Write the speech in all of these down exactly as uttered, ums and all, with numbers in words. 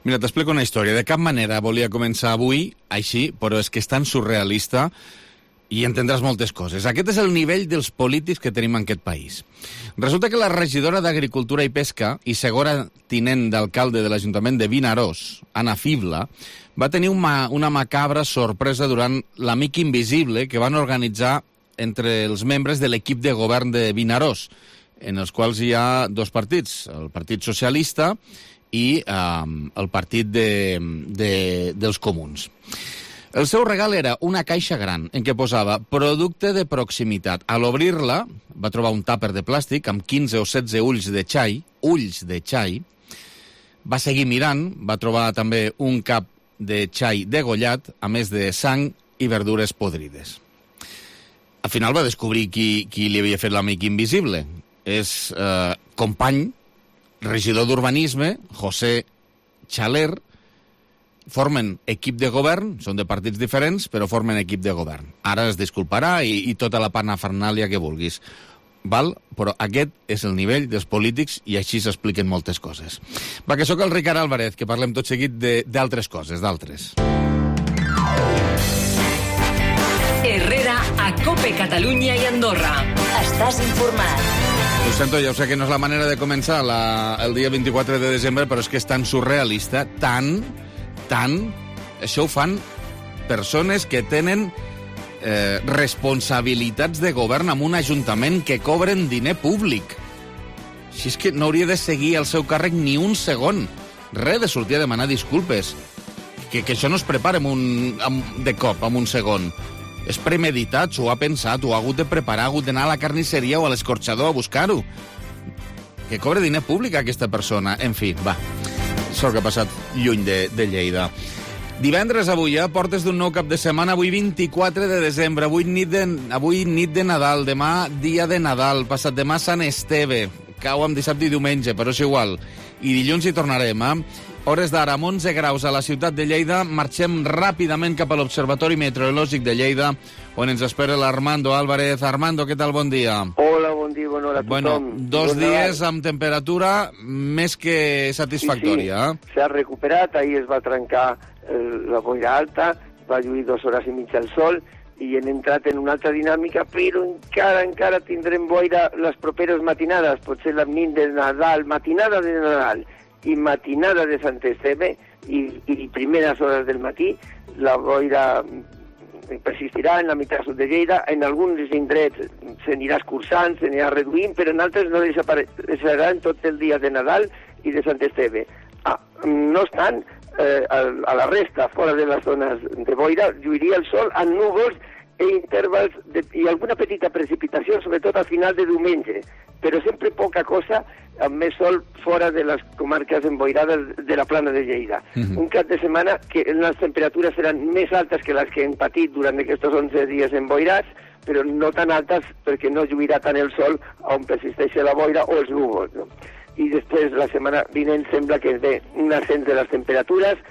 Mira, t'explico una història. De cap manera volia començar avui així, però és que és tan surrealista i entendràs moltes coses. Aquest és el nivell dels polítics que tenim en aquest país. Resulta que la regidora d'Agricultura i Pesca i segona tinent d'alcalde de l'Ajuntament de Vinaròs, Anna Fibla, va tenir una, una macabra sorpresa durant l'Amic Invisible que van organitzar entre els membres de l'equip de govern de Vinaròs, en els quals hi ha dos partits, el Partit Socialista i eh, el partit de, de, dels comuns. El seu regal era una caixa gran en què posava producte de proximitat. A l'obrir-la va trobar un tàper de plàstic amb quinze o setze ulls de xai, ulls de xai. Va seguir mirant, va trobar també un cap de xai degollat, a més de sang i verdures podrides. Al final va descobrir qui, qui li havia fet l'Amic Invisible. És eh, company, regidor d'Urbanisme, José Chaler. Formen equip de govern, són de partits diferents, però formen equip de govern. Ara es disculparà i, i tota la panafernàlia que vulguis. Val? Però aquest és el nivell dels polítics i així s'expliquen moltes coses. Va, que sóc el Ricard Álvarez, que parlem tot seguit d'altres coses, d'altres. Herrera a Cope Catalunya i Andorra. Estàs informat. Ho sento, ja ho sé que no és la manera de començar la, el dia vint-i-quatre de desembre, però és que és tan surrealista, tan, tan... Això ho fan persones que tenen eh, responsabilitats de govern en un ajuntament que cobren diner públic. Així és que no hauria de seguir el seu càrrec ni un segon. Res de sortir a demanar disculpes. Que, que això no es prepara amb un, amb, de cop, en un segon. És premeditat, s'ho ha pensat, ho ha hagut de preparar, ha hagut d'anar a la carnisseria o a l'escorxador a buscar-ho. Que cobre diner públic aquesta persona. En fi, va, sort que ha passat lluny de, de Lleida. Divendres avui, eh? Portes d'un nou cap de setmana, avui vint-i-quatre de desembre, avui nit de, avui nit de Nadal, demà dia de Nadal, passat demà Sant Esteve, cau amb dissabte i diumenge, però és igual. I dilluns hi tornarem, eh? Hores d'ara, amb onze graus a la ciutat de Lleida, marxem ràpidament cap a l'Observatori Meteorològic de Lleida, on ens espera l'Armando Álvarez. Armando, què tal? Bon dia. Hola, bon dia, bona hora a tothom. Bueno, dos bon dies amb temperatura més que satisfactòria. Sí, sí. S'ha recuperat, ahir es va trencar eh, la boira alta, va lluir dues hores i mitja el sol, i hem entrat en una altra dinàmica, però encara, encara tindrem boira les properes matinades, potser la nit de Nadal, matinada de Nadal, i matinada de Sant Esteve i, i primeres hores del matí. La boira persistirà en la meitat sud de Lleida, en alguns indrets s'anirà escurçant, s'anirà reduint, però en altres no desapareixerà en tot el dia de Nadal i de Sant Esteve. Ah, no obstant, eh, a la resta, fora de les zones de boira, lluiria el sol amb núvols i intervals de, i alguna petita precipitació, sobretot al final de diumenge, però sempre poca cosa, amb més sol fora de les comarques emboirades de la plana de Lleida. Uh-huh. Un cap de setmana que les temperatures seran més altes que les que hem patit durant aquests onze dies emboirats, però no tan altes perquè no lluirà tant el sol on persisteix la boira o els núvols, no? I després, la setmana vinent, sembla que ve un ascens de les temperatures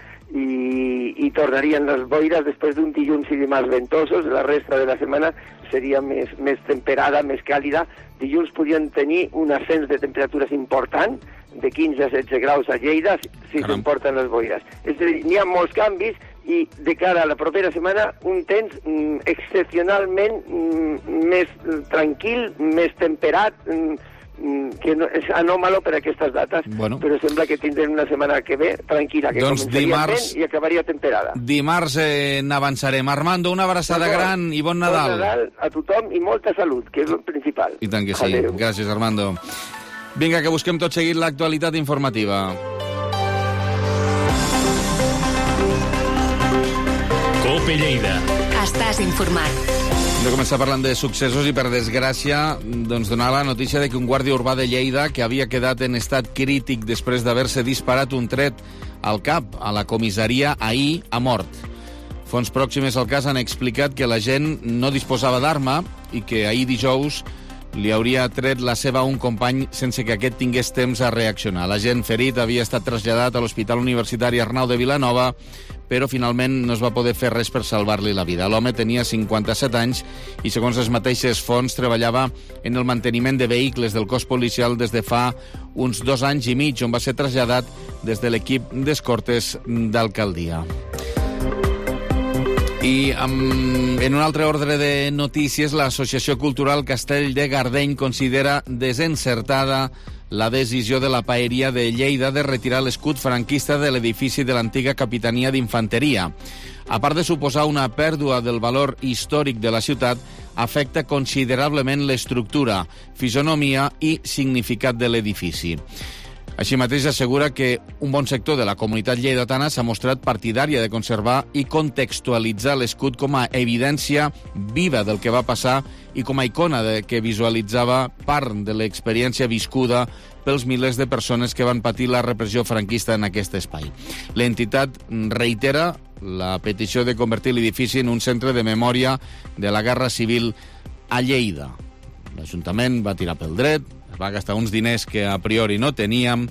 i, i tornarien les boires després d'un dilluns i dimarts ventosos. La resta de la setmana seria més, més temperada, més càlida. Dilluns podien tenir un ascens de temperatures important, de quinze a setze graus a Lleida, si s'emporten les boires. És a dir, n'hi ha molts canvis i de cara a la propera setmana un temps mm, excepcionalment mm, més tranquil, més temperat, mm, que no, és anòmalo per aquestes dates, bueno, però sembla que tindrem una setmana que ve tranquil·la, que doncs començaria dimarts, vent i acabaria temperada. Dimarts eh, n'avançarem. Armando, una abraçada bon, gran i bon Nadal. Bon Nadal a tothom i molta salut, que és el principal. I tant que sí. Adeu. Gràcies, Armando. Vinga, que busquem tot seguit l'actualitat informativa. Cope Lleida. Estàs informat. Hem de començar parlant de successos i, per desgràcia, doncs donar la notícia de que un guàrdia urbà de Lleida, que havia quedat en estat crític després d'haver-se disparat un tret al cap a la comissaria ahir, ha mort. Fonts pròximes al cas han explicat que la gent no disposava d'arma i que ahir dijous li hauria tret la seva a un company sense que aquest tingués temps a reaccionar. L'agent ferit havia estat traslladat a l'Hospital Universitari Arnau de Vilanova, però finalment no es va poder fer res per salvar-li la vida. L'home tenia cinquanta-set anys i, segons les mateixes fonts, treballava en el manteniment de vehicles del cos policial des de fa uns dos anys i mig, on va ser traslladat des de l'equip d'escortes d'alcaldia. I amb, en un altre ordre de notícies, l'Associació Cultural Castell de Gardeny considera desencertada la decisió de la Paeria de Lleida de retirar l'escut franquista de l'edifici de l'antiga Capitania d'Infanteria. A part de suposar una pèrdua del valor històric de la ciutat, afecta considerablement l'estructura, fisonomia i significat de l'edifici. Així mateix assegura que un bon sector de la comunitat lleidatana s'ha mostrat partidària de conservar i contextualitzar l'escut com a evidència viva del que va passar i com a icona de que visualitzava part de l'experiència viscuda pels milers de persones que van patir la repressió franquista en aquest espai. L'entitat reitera la petició de convertir l'edifici en un centre de memòria de la Guerra Civil a Lleida. L'Ajuntament va tirar pel dret, va gastar uns diners que a priori no teníem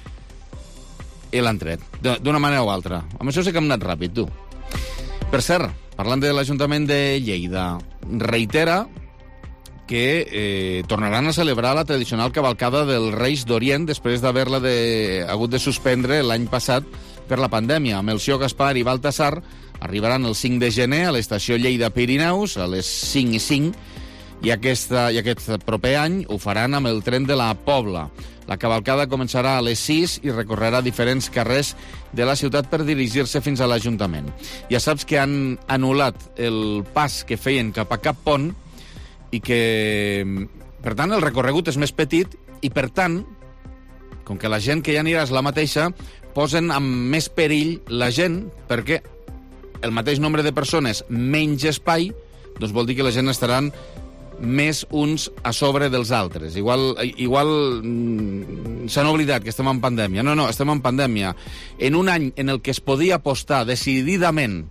i l'han tret, d'una manera o altra. Amb això sí que hem anat ràpid, tu. Per cert, parlant de l'Ajuntament de Lleida, reitera que eh, tornaran a celebrar la tradicional cavalcada dels Reis d'Orient després d'haver-la de, hagut de suspendre l'any passat per la pandèmia. Melcior, Gaspar i Baltasar arribaran el cinc de gener a l'estació Lleida-Pirineus a les cinc i cinc i, aquesta, i aquest proper any ho faran amb el tren de la Pobla. La cavalcada començarà a les sis i recorrerà diferents carrers de la ciutat per dirigir-se fins a l'Ajuntament. Ja saps que han anul·lat el pas que feien cap a Cap Pont i que, per tant, el recorregut és més petit i, per tant, com que la gent que hi anirà és la mateixa, posen en més perill la gent perquè el mateix nombre de persones, menys espai, doncs vol dir que la gent estaran més uns a sobre dels altres. Igual, igual mm, s'han oblidat que estem en pandèmia. No, no, estem en pandèmia. En un any en el que es podia apostar decididament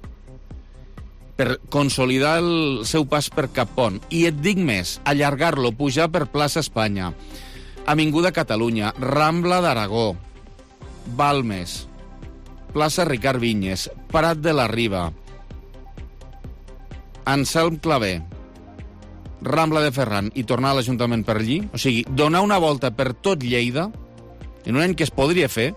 per consolidar el seu pas per Cap Pont, i et dic més, allargar-lo, pujar per plaça Espanya, Avinguda Catalunya, Rambla d'Aragó, Balmes, plaça Ricard Vinyes, Prat de la Riba, Anselm Clavé, Rambla de Ferran i tornar a l'Ajuntament per allí, o sigui, donar una volta per tot Lleida, en un any que es podria fer,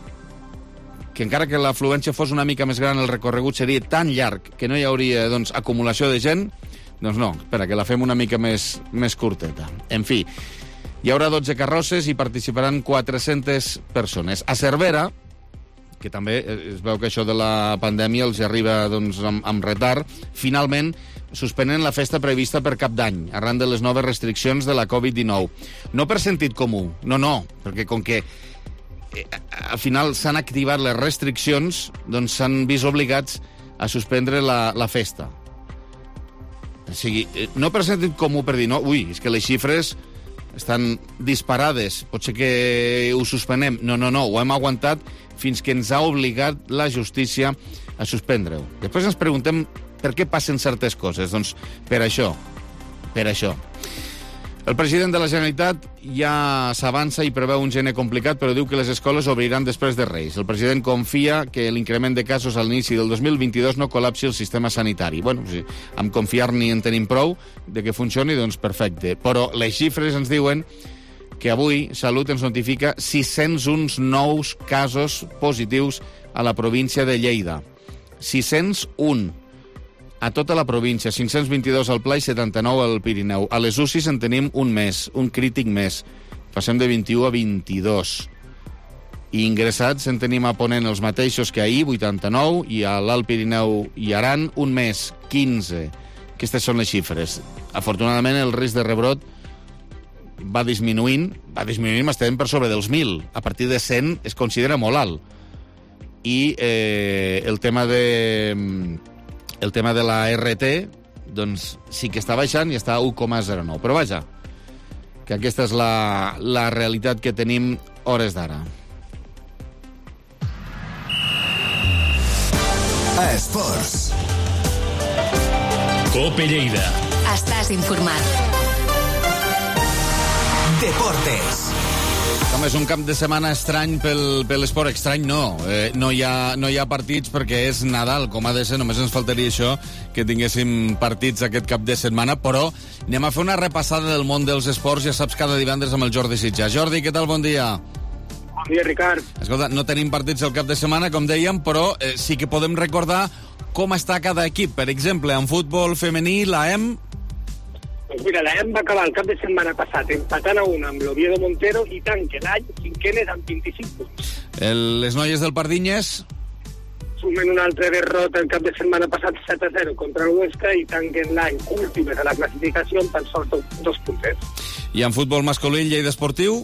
que encara que l'afluència fos una mica més gran, el recorregut seria tan llarg que no hi hauria, doncs, acumulació de gent, doncs no, espera, que la fem una mica més, més curteta. En fi, hi haurà dotze carrosses i participaran quatre-centes persones. A Cervera, que també es veu que això de la pandèmia els arriba doncs, amb, amb retard, finalment suspenen la festa prevista per Cap d'Any, arran de les noves restriccions de la covid dinou. No per sentit comú, no, no, perquè com que eh, al final s'han activat les restriccions, doncs s'han vist obligats a suspendre la, la festa. O sigui, no per sentit comú per dir, no, ui, és que les xifres estan disparades, pot ser que ho suspenem. No, no, no, ho hem aguantat fins que ens ha obligat la justícia a suspendre-ho. Després ens preguntem per què passen certes coses. Doncs per això, per això. El president de la Generalitat ja s'avança i preveu un gener complicat, però diu que les escoles obriran després de Reis. El president confia que l'increment de casos a l'inici del dos mil vint-i-dos no col·lapsi el sistema sanitari. Bueno, sí, amb confiar ni en tenim prou de que funcioni, doncs perfecte. Però les xifres ens diuen que avui Salut ens notifica sis-cents un nous casos positius a la província de Lleida. sis-cents un a tota la província, cinc-cents vint-i-dos al Pla i setanta-nou al Pirineu. A les U C I en tenim un més, un crític més. Passem de vint-i-u a vint-i-dos. I ingressats en tenim a Ponent els mateixos que ahir, vuitanta-nou, i a l'Alt Pirineu i Aran un més, quinze. Aquestes són les xifres. Afortunadament el risc de rebrot va disminuint, va disminuint, estem per sobre dels mil. A partir de cent es considera molt alt. I eh, el tema de... El tema de la R T, doncs sí que està baixant i està a u coma zero nou. Però vaja, que aquesta és la, la realitat que tenim hores d'ara. Esports. Cope Lleida. Estàs informat. Deportes. Com és un cap de setmana estrany pel, per l'esport. Estrany no, eh, no, hi ha, no hi ha partits perquè és Nadal, com ha de ser. Només ens faltaria això, que tinguéssim partits aquest cap de setmana, però anem a fer una repassada del món dels esports, ja saps, cada divendres amb el Jordi Sitjà. Jordi, què tal? Bon dia. Bon dia, Ricard. Escolta, no tenim partits el cap de setmana, com dèiem, però eh, sí que podem recordar com està cada equip. Per exemple, en futbol femení, la E M... Doncs mira, la E M va acabar el cap de setmana passat empatant a una amb l'Oviedo Montero i tanca l'any cinquenes amb vint-i-cinc punts. El, les noies del Pardinyes... Sumen una altra derrota el cap de setmana passat set a zero contra el Huesca i tanquen l'any últimes a la classificació amb tan sols dos punters. I en futbol masculí, Lleida Esportiu...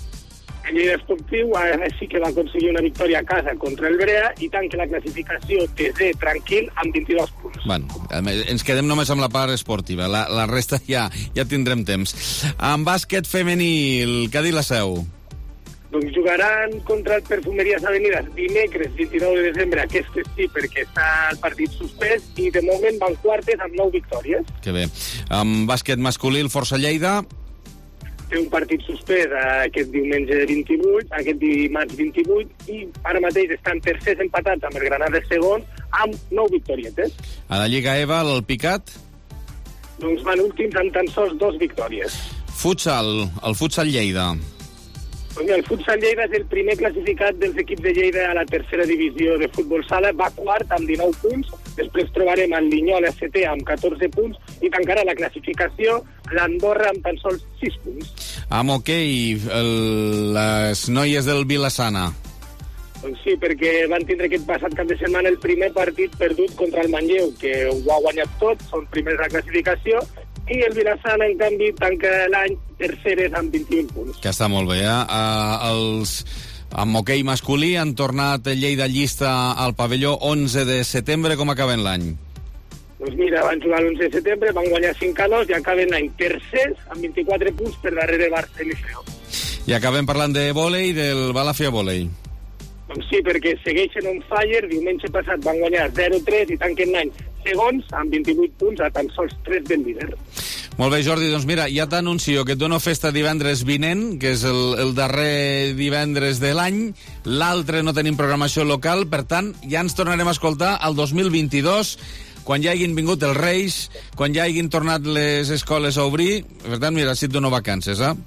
El Lleida Esportiu ara sí que va aconseguir una victòria a casa contra el Brea i tanca la classificació desè tranquil amb vint-i-dos punts. Bueno, ens quedem només amb la part esportiva, la, la resta ja ja tindrem temps. En bàsquet femení, el Cadí la Seu. Doncs jugaran contra el Perfumeries Avenidas dimecres vint-i-nou de desembre, aquest sí, perquè està el partit suspès, i de moment van quartes amb nou victòries. Que bé. En bàsquet masculí, el Força Lleida... Té un partit suspès aquest diumenge vint-i-vuit, aquest dimarts vint-i-vuit, i ara mateix estan tercers empatats amb el Granada segon, amb nou victorietes. A la Lliga EVA, el Picat? Doncs van últims amb tan sols dos victòries. Futsal, el Futsal Lleida. Doncs mira, el Futsal Lleida és el primer classificat dels equips de Lleida a la tercera divisió de futbol sala, va quart amb dinou punts, després trobarem el Linyola setè amb catorze punts i tancarà la classificació l'Andorra amb tan sols sis punts. Amb hoquei, el- les noies del Vilassana. Doncs sí, perquè van tindre aquest passat cap de setmana el primer partit perdut contra el Manlleu, que ho ha guanyat tot, són primers a la classificació, i el Vilassana, en canvi, tanca l'any terceres amb vint-i-un punts. Que està molt bé, eh? Uh, els... Amb hoquei masculí han tornat Lleida llista al pavelló onze de setembre. Com acaben l'any? Doncs mira, van jugar l'onze de setembre, van guanyar cinc a dos i acaben l'any tercers amb vint-i-quatre punts per darrere Barça i Liceo. I acabem parlant de vòlei, del Balàfia Vòlei. Doncs sí, perquè segueixen on fire, diumenge passat van guanyar zero a tres i tanquen l'any segons amb vint-i-vuit punts a tan sols tres del líder. Molt bé, Jordi, doncs mira, ja t'anuncio que et dono festa divendres vinent, que és el, el darrer divendres de l'any. L'altre no tenim programació local, per tant, ja ens tornarem a escoltar el dos mil vint-i-dos, quan ja hagin vingut els Reis, quan ja hagin tornat les escoles a obrir. Per tant, mira, si et dono vacances, eh?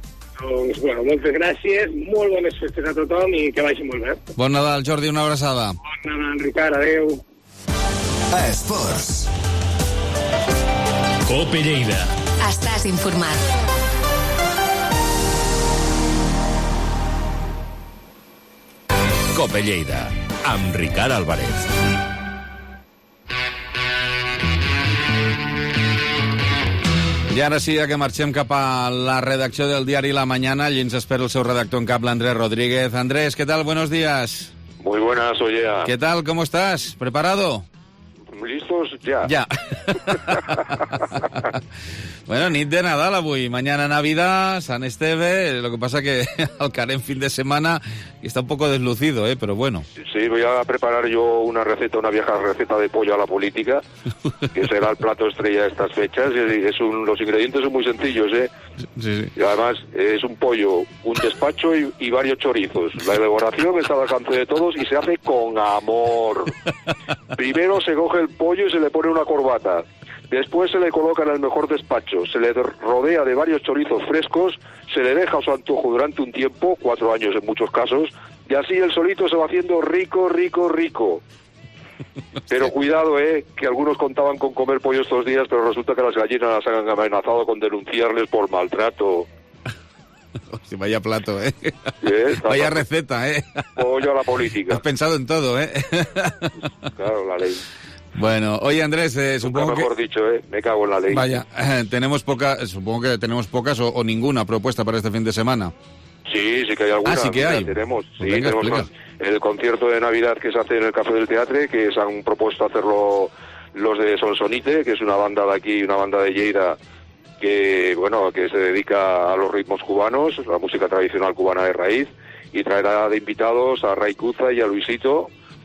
Doncs, bueno, moltes gràcies, molt bones festes a tothom i que vagi molt bé. Bon Nadal, Jordi, una abraçada. Bon Nadal, Ricard, adeu. Esports. Cope Lleida. Estàs informat. Cope Lleida, amb Ricard Álvarez. I ara sí, ja que marxem cap a la redacció del diari La Mañana, allí ens espera el seu redactor en cap, l'Andrés Rodríguez. Andrés, ¿qué tal? Buenos días. Muy buenas, oye. ¿Qué tal? ¿Cómo estás? ¿Preparado? ¿Listos? Ya. Ya. Bueno, nit de Nadal avui, mañana Navidad, San Esteve, lo que pasa que al en fin de semana está un poco deslucido, ¿eh? Pero bueno. Sí, voy a preparar yo una receta, una vieja receta de pollo a la política, que será el plato estrella de estas fechas. Y es un, los ingredientes son muy sencillos, ¿eh? Sí, sí. Y además es un pollo, un despacho y, y varios chorizos. La elaboración está al alcance de todos y se hace con amor. Primero se coge el pollo y se le pone una corbata. Después se le coloca en el mejor despacho, se le rodea de varios chorizos frescos, se le deja a su antojo durante un tiempo, cuatro años en muchos casos, y así el solito se va haciendo rico, rico, rico. Pero cuidado, eh, que algunos contaban con comer pollo estos días, pero resulta que las gallinas las han amenazado con denunciarles por maltrato. Hostia, vaya plato, ¿eh? ¿Eh? Vaya receta, ¿eh? Pollo a la política. Has pensado en todo, ¿eh? Claro, la ley. Bueno, oye Andrés, eh, supongo mejor que... dicho, ¿eh? Me cago en la ley. Vaya, eh, tenemos poca, supongo que tenemos pocas o, o ninguna propuesta para este fin de semana. Sí, sí que hay alguna. Ah, sí que hay. Tenemos, sí, Pues venga, tenemos explica. el concierto de Navidad que se hace en el Café del Teatre, que se han propuesto hacerlo los de Sonsonite, que es una banda de aquí, una banda de Lleida, que, bueno, que se dedica a los ritmos cubanos, la música tradicional cubana de raíz, y traerá de invitados a Ray Cuza y a Luisito.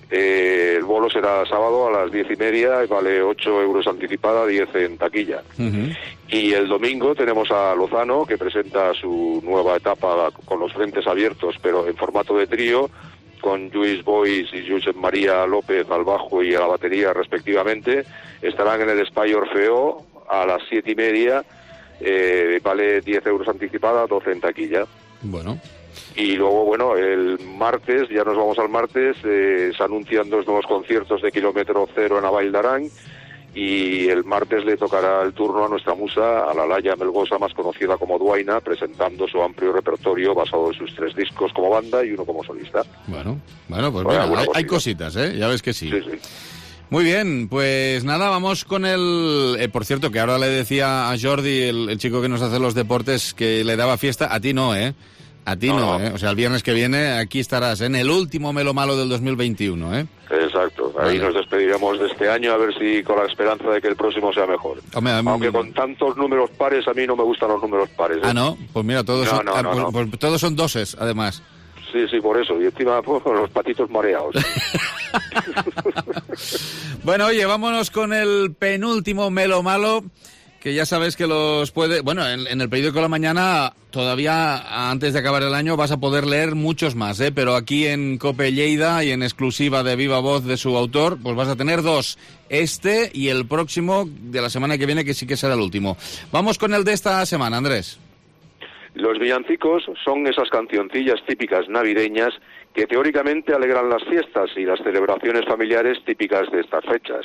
Eh, el bolo será sábado a las diez y media y vale ocho euros anticipada, diez en taquilla. Uh-huh. Y el domingo tenemos a Lozano, que presenta su nueva etapa con los frentes abiertos, pero en formato de trío, con Lluís Boix y Josep María López al bajo y a la batería respectivamente. Estarán en el Espai Orfeó a las siete y media, eh, vale diez euros anticipada, doce en taquilla. Bueno. Y luego, bueno, el martes, ya nos vamos al martes, eh, se anuncian dos nuevos conciertos de Kilómetro Cero en Avall d'Aran, y el martes le tocará el turno a nuestra musa, a la Laia Melgosa, más conocida como Duaina, presentando su amplio repertorio basado en sus tres discos como banda y uno como solista. Bueno, bueno, pues Bueno, mira, hay, hay cosita. cositas, ¿eh? Ya ves que sí. Sí, sí. Muy bien, pues nada, vamos con el... Eh, por cierto, que ahora le decía a Jordi, el, el chico que nos hace los deportes, que le daba fiesta. A ti no, ¿eh? A ti no, no, no. ¿eh? O sea, el viernes que viene aquí estarás, ¿eh? En el último Melo Malo del dos mil veintiuno, ¿eh? Exacto, ahí vale. Nos despediremos de este año, a ver si con la esperanza de que el próximo sea mejor. Hombre, a mí... Aunque con tantos números pares, a mí no me gustan los números pares. ¿eh? Ah, ¿no? Pues mira, todos, No, son, no, ah, no, pues, no. pues todos son doses, además. Sí, sí, por eso. Y encima pues, con los patitos mareados. Bueno, oye, vámonos con el penúltimo Melo Malo, que ya sabes que los puede... Bueno, en, en el periódico de la mañana, todavía antes de acabar el año, vas a poder leer muchos más, ¿eh? Pero aquí en COPE Lleida y en exclusiva de viva voz de su autor, pues vas a tener dos. Este y el próximo de la semana que viene, que sí que será el último. Vamos con el de esta semana, Andrés. Los villancicos son esas cancioncillas típicas navideñas que teóricamente alegran las fiestas y las celebraciones familiares típicas de estas fechas.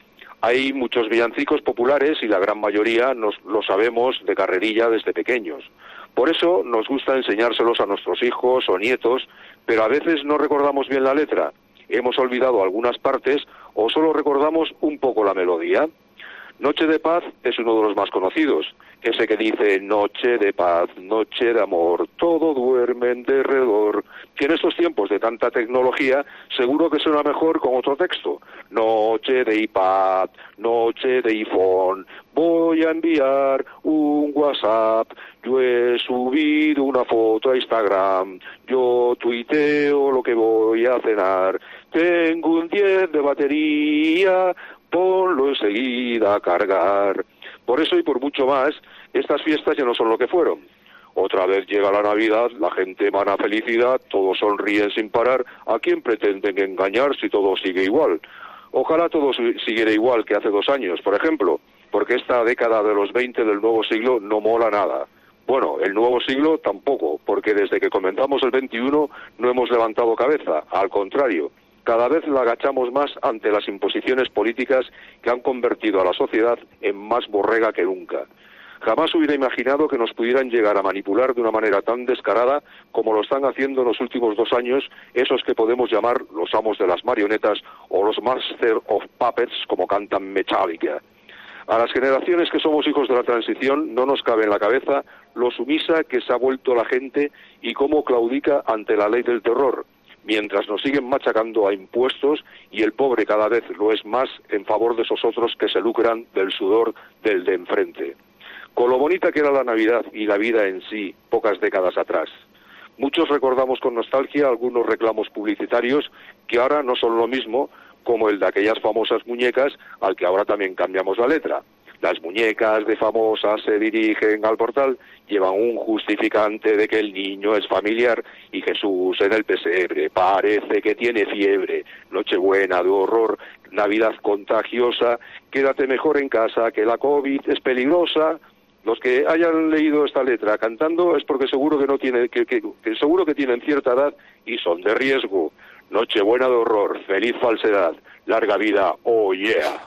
Hay muchos villancicos populares y la gran mayoría nos lo sabemos de carrerilla desde pequeños. Por eso nos gusta enseñárselos a nuestros hijos o nietos, pero a veces no recordamos bien la letra. Hemos olvidado algunas partes o solo recordamos un poco la melodía. Noche de Paz es uno de los más conocidos, ese que dice noche de paz, noche de amor, todo duerme en derredor, que en estos tiempos de tanta tecnología seguro que suena mejor con otro texto. Noche de iPad, noche de iPhone, voy a enviar un WhatsApp, yo he subido una foto a Instagram, yo tuiteo lo que voy a cenar, tengo un diez de batería, ponlo enseguida a cargar. Por eso y por mucho más, estas fiestas ya no son lo que fueron. Otra vez llega la Navidad, la gente emana felicidad, todos sonríen sin parar. ¿A quién pretenden engañar si todo sigue igual? Ojalá todo siguiera igual que hace dos años, por ejemplo, porque esta década de los veinte del nuevo siglo no mola nada. Bueno, el nuevo siglo tampoco, porque desde que comenzamos el veintiuno no hemos levantado cabeza, al contrario. Cada vez la agachamos más ante las imposiciones políticas que han convertido a la sociedad en más borrega que nunca. Jamás hubiera imaginado que nos pudieran llegar a manipular de una manera tan descarada como lo están haciendo en los últimos dos años esos que podemos llamar los amos de las marionetas o los Master of Puppets, como cantan Metallica. A las generaciones que somos hijos de la transición no nos cabe en la cabeza lo sumisa que se ha vuelto la gente y cómo claudica ante la ley del terror, mientras nos siguen machacando a impuestos y el pobre cada vez lo es más en favor de esos otros que se lucran del sudor del de enfrente. Con lo bonita que era la Navidad y la vida en sí, pocas décadas atrás. Muchos recordamos con nostalgia algunos reclamos publicitarios que ahora no son lo mismo, como el de aquellas famosas muñecas al que ahora también cambiamos la letra. Las muñecas de famosas se dirigen al portal, llevan un justificante de que el niño es familiar y Jesús en el pesebre parece que tiene fiebre. Nochebuena de horror, Navidad contagiosa, quédate mejor en casa que la COVID es peligrosa. Los que hayan leído esta letra cantando es porque seguro que no tiene, que, que, que seguro que tienen cierta edad y son de riesgo. Nochebuena de horror, feliz falsedad, larga vida, oh yeah.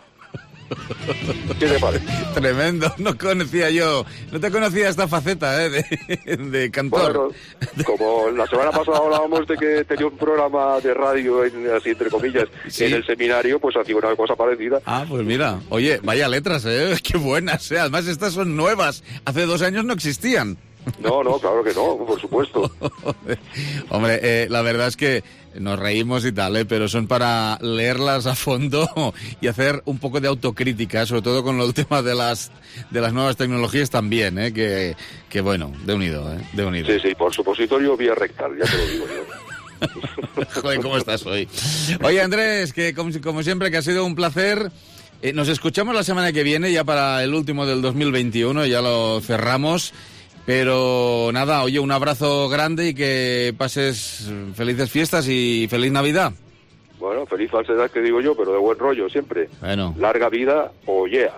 ¿Qué te parece? Tremendo, no conocía yo, no te conocía esta faceta, ¿eh? de, de cantor. Bueno, como la semana pasada hablábamos de que tenía un programa de radio, en, así entre comillas, sí, en el seminario, pues hacía una cosa parecida. Ah, pues mira, oye, vaya letras, ¿eh? Qué buenas, ¿eh? Además estas son nuevas, hace dos años no existían. No, no, claro que no, por supuesto. Hombre, eh, la verdad es que nos reímos y tal, ¿eh? Pero son para leerlas a fondo y hacer un poco de autocrítica, sobre todo con el tema de las de las nuevas tecnologías también, ¿eh? Que, que bueno, de unido, ¿eh? De unido. Sí, sí, por supositorio vía rectal, ya te lo digo yo. Joder, ¿cómo estás hoy? Oye, Andrés, que como, como siempre, que ha sido un placer. Eh, nos escuchamos la semana que viene, ya para el último del dos mil veintiuno, ya lo cerramos. Pero nada, oye, un abrazo grande y que pases felices fiestas y feliz Navidad. Bueno, feliz falsedad que digo yo, pero de buen rollo siempre. Bueno. Larga vida, o yeah.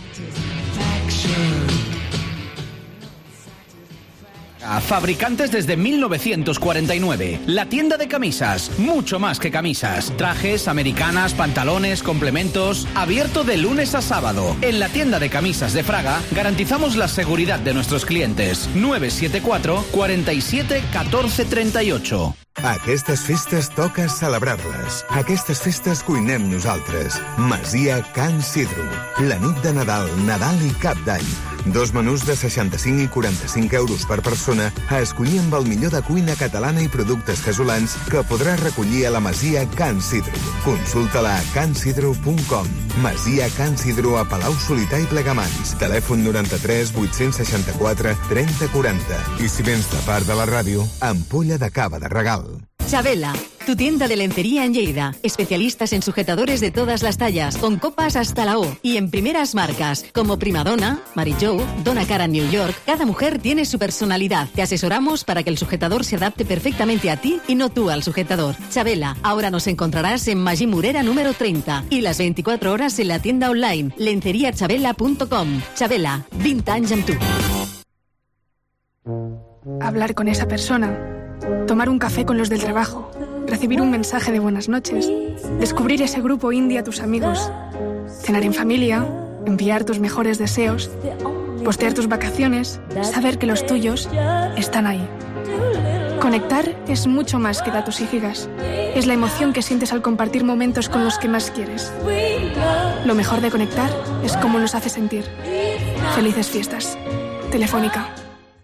Fabricantes desde mil novecientos cuarenta y nueve. La tienda de camisas, mucho más que camisas. Trajes, americanas, pantalones, complementos. Abierto de lunes a sábado. En la tienda de camisas de Fraga garantizamos la seguridad de nuestros clientes. nueve siete cuatro, cuatro siete, uno cuatro tres ocho. Aquestes festes toca celebrar-les. Aquestes festes cuinem nosaltres. Masia Can Sidro. La nit de Nadal, Nadal i Cap d'Any. Dos menús de seixanta-cinc i quaranta-cinc euros per persona a escollir amb el millor de cuina catalana i productes casolans que podràs recollir a la Masia Can Sidro. Consulta-la a can sidro punt com. Masia Can Sidro a Palau Solità i Plegamans. Telèfon noranta-tres vuit-cents seixanta-quatre trenta quaranta. I si vens de part de la ràdio, ampolla de cava de regal. Chabela, tu tienda de lencería en Lleida. Especialistas en sujetadores de todas las tallas, con copas hasta la O y en primeras marcas, como Primadonna, Mary Jo, Donna Karan New York. Cada mujer tiene su personalidad. Te asesoramos para que el sujetador se adapte perfectamente a ti y no tú al sujetador. Chabela, ahora nos encontrarás en Magí Morera número treinta y las veinticuatro horas en la tienda online lencería chabela punto com. Chabela, veinte anys amb tu. Hablar con esa persona. Tomar un café con los del trabajo, recibir un mensaje de buenas noches, descubrir ese grupo indie a tus amigos, cenar en familia, enviar tus mejores deseos, postear tus vacaciones, saber que los tuyos están ahí. Conectar es mucho más que datos y gigas. Es la emoción que sientes al compartir momentos con los que más quieres. Lo mejor de conectar es cómo nos hace sentir. Felices fiestas. Telefónica.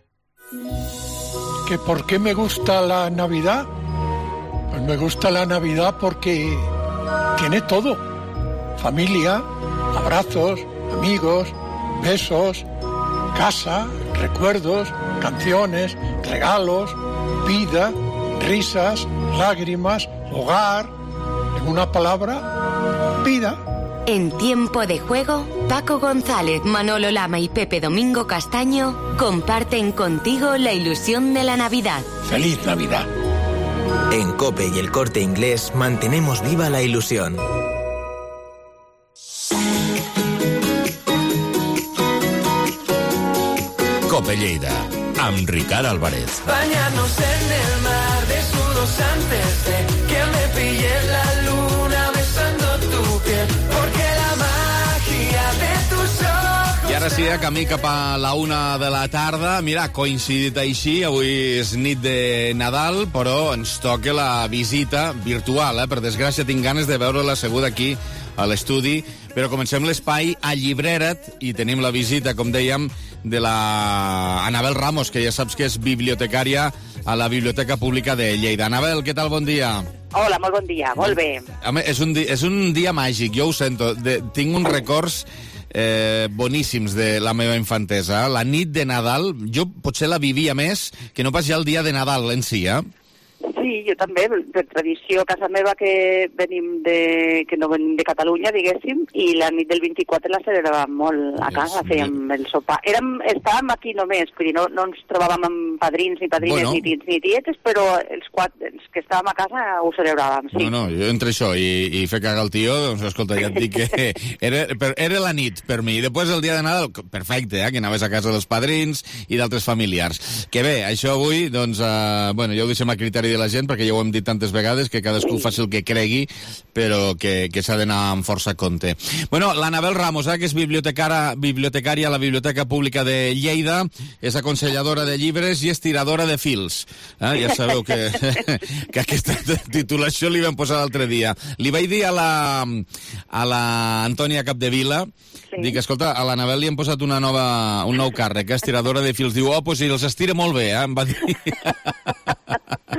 ¿Que por qué me gusta la Navidad? Pues me gusta la Navidad porque tiene todo. Familia, abrazos, amigos, besos, casa, recuerdos, canciones, regalos, vida, risas, lágrimas, hogar. En una palabra, vida. En Tiempo de Juego, Paco González, Manolo Lama y Pepe Domingo Castaño comparten contigo la ilusión de la Navidad. ¡Feliz Navidad! En COPE y El Corte Inglés mantenemos viva la ilusión. COPE Lleida, amb Ricard Álvarez. Bañarnos en el mar de sudos antes de que me pille la luna besando tu piel, porque la magia de tus ojos... I ara sí, camí cap a la una de la tarda. Mira, ha coincidit així, avui és nit de Nadal, però ens toca la visita virtual, eh? Per desgràcia tinc ganes de veure-la asseguda aquí a l'estudi, però comencem l'espai a Llibrera't i tenim la visita, com dèiem, de la Anabel Ramos, que ja saps que és bibliotecària a la Biblioteca Pública de Lleida. Anabel, què tal? Bon dia. Hola, molt bon dia, molt bé. Home, és un, és un dia màgic, jo ho sento. De, tinc uns records eh, boníssims de la meva infantesa. La nit de Nadal, jo potser la vivia més que no pas ja el dia de Nadal en si, eh? Sí, jo també, per tradició, casa meva que venim de, que no venim de Catalunya, diguéssim, i la nit del vint-i-quatre la celebràvem molt a casa, fèiem el sopar. Érem, estàvem aquí només, vull dir, no, no ens trobàvem amb padrins, ni padrines, bueno, ni tiets, ni tietes, però els, quatre, els que estàvem a casa ho celebràvem, sí. No, no, jo entre això i, i fer cagar el tio, doncs, escolta, ja et dic que era, era la nit per mi. I després el dia de Nadal, perfecte, eh, que anaves a casa dels padrins i d'altres familiars. Que bé, això avui, doncs, eh, bueno, ja ho deixem a criteri de la gent, perquè ja ho hem dit tantes vegades, que cadascú faci el que cregui, però que, que s'ha d'anar amb força compte. Bueno, l'Anabel Ramos, eh, que és bibliotecària, bibliotecària a la Biblioteca Pública de Lleida, és aconselladora de llibres i estiradora de fils. Eh? Ja sabeu que, que aquesta titulació li vam posar l'altre dia. Li vaig dir a la, a la Antònia Capdevila, sí. Dic, escolta, a l'Anabel li hem posat una nova, un nou càrrec, estiradora de fils. Diu, oh, pues si els estira molt bé, eh? Em va dir...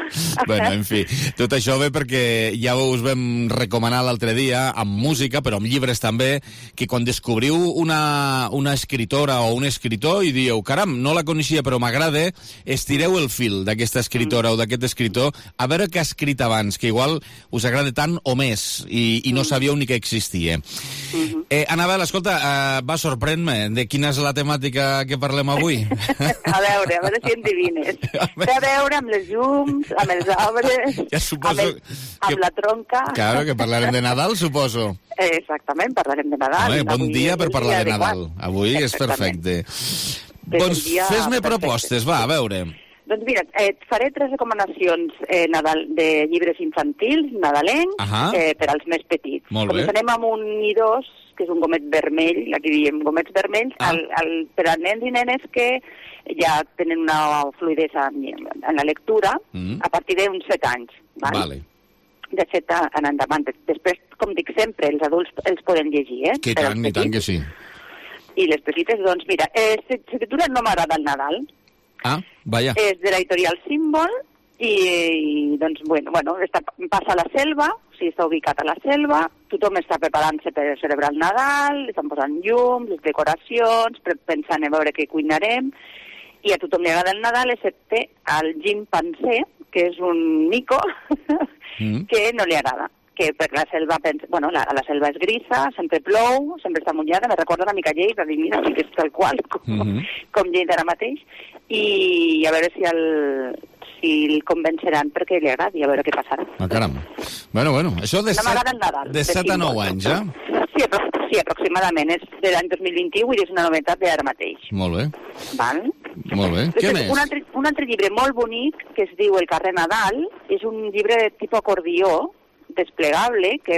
Bueno, en fi, tot això ve perquè ja us vam recomanar l'altre dia, amb música, però amb llibres també, que quan descobriu una, una escritora o un escritor i dieu, caram, no la coneixia però m'agrada, estireu el fil d'aquesta escritora mm. o d'aquest escritor a veure què ha escrit abans, que igual us agrada tant o més i, i no sabíeu ni que existia. Mm-hmm. Eh, Anabel, escolta, eh, va sorprendre-me de quina és la temàtica que parlem avui. A veure, a veure si endivines. Té a veure amb les llums, amb els arbres, ja suposo amb, el, amb que... la tronca. Claro, que parlarem de Nadal, suposo. Eh, exactament, parlarem de Nadal. Home, bon avui dia per parlar de adequat. Nadal. Avui és perfecte. Doncs fes-me propostes, va, a veure. Doncs mira, eh, et faré tres recomanacions eh, Nadal, de llibres infantils, nadalencs, eh, per als més petits. Molt bé. Començarem amb un i dos, que és un gomet vermell, aquí diem gomets vermells, ah. al, al, per a nens i nenes que ja tenen una fluidesa en, en la lectura mm. a partir d'uns set anys. Val? Vale. De set en endavant. Després, com dic sempre, els adults els poden llegir, eh? Que tant, i tant que sí. I les petites, doncs mira, eh, se, se titula No m'agrada el Nadal. Ah, vaja. És de l'editorial Símbol i, i doncs, bueno, bueno està, passa a la selva, o sigui, està ubicat a la selva, tothom està preparant-se per celebrar el Nadal, estan posant llums, les decoracions, pensant a veure què cuinarem, i a tothom li agrada el Nadal, excepte al ximpanzé, que és un mico, mm. que no li agrada. Que per la selva, bueno, la, la selva és grisa, sempre plou, sempre està mullada, me recorda una mica Lleida, dic, mira, sí que és tal qual, com, mm-hmm. com Lleida ara mateix, i a veure si el, si el convenceran perquè li agradi, a veure què passarà. Ah, caram. Bueno, bueno, això de, no set, Nadal, de set a nou anys, eh? Sí, sí, aproximadament, és de l'any dos mil vint-i-u i és una novetat d'ara mateix. Molt bé. Val? Molt bé. Què més? Un altre, un altre llibre molt bonic, que es diu El carrer Nadal, és un llibre de tipus acordió, desplegable, que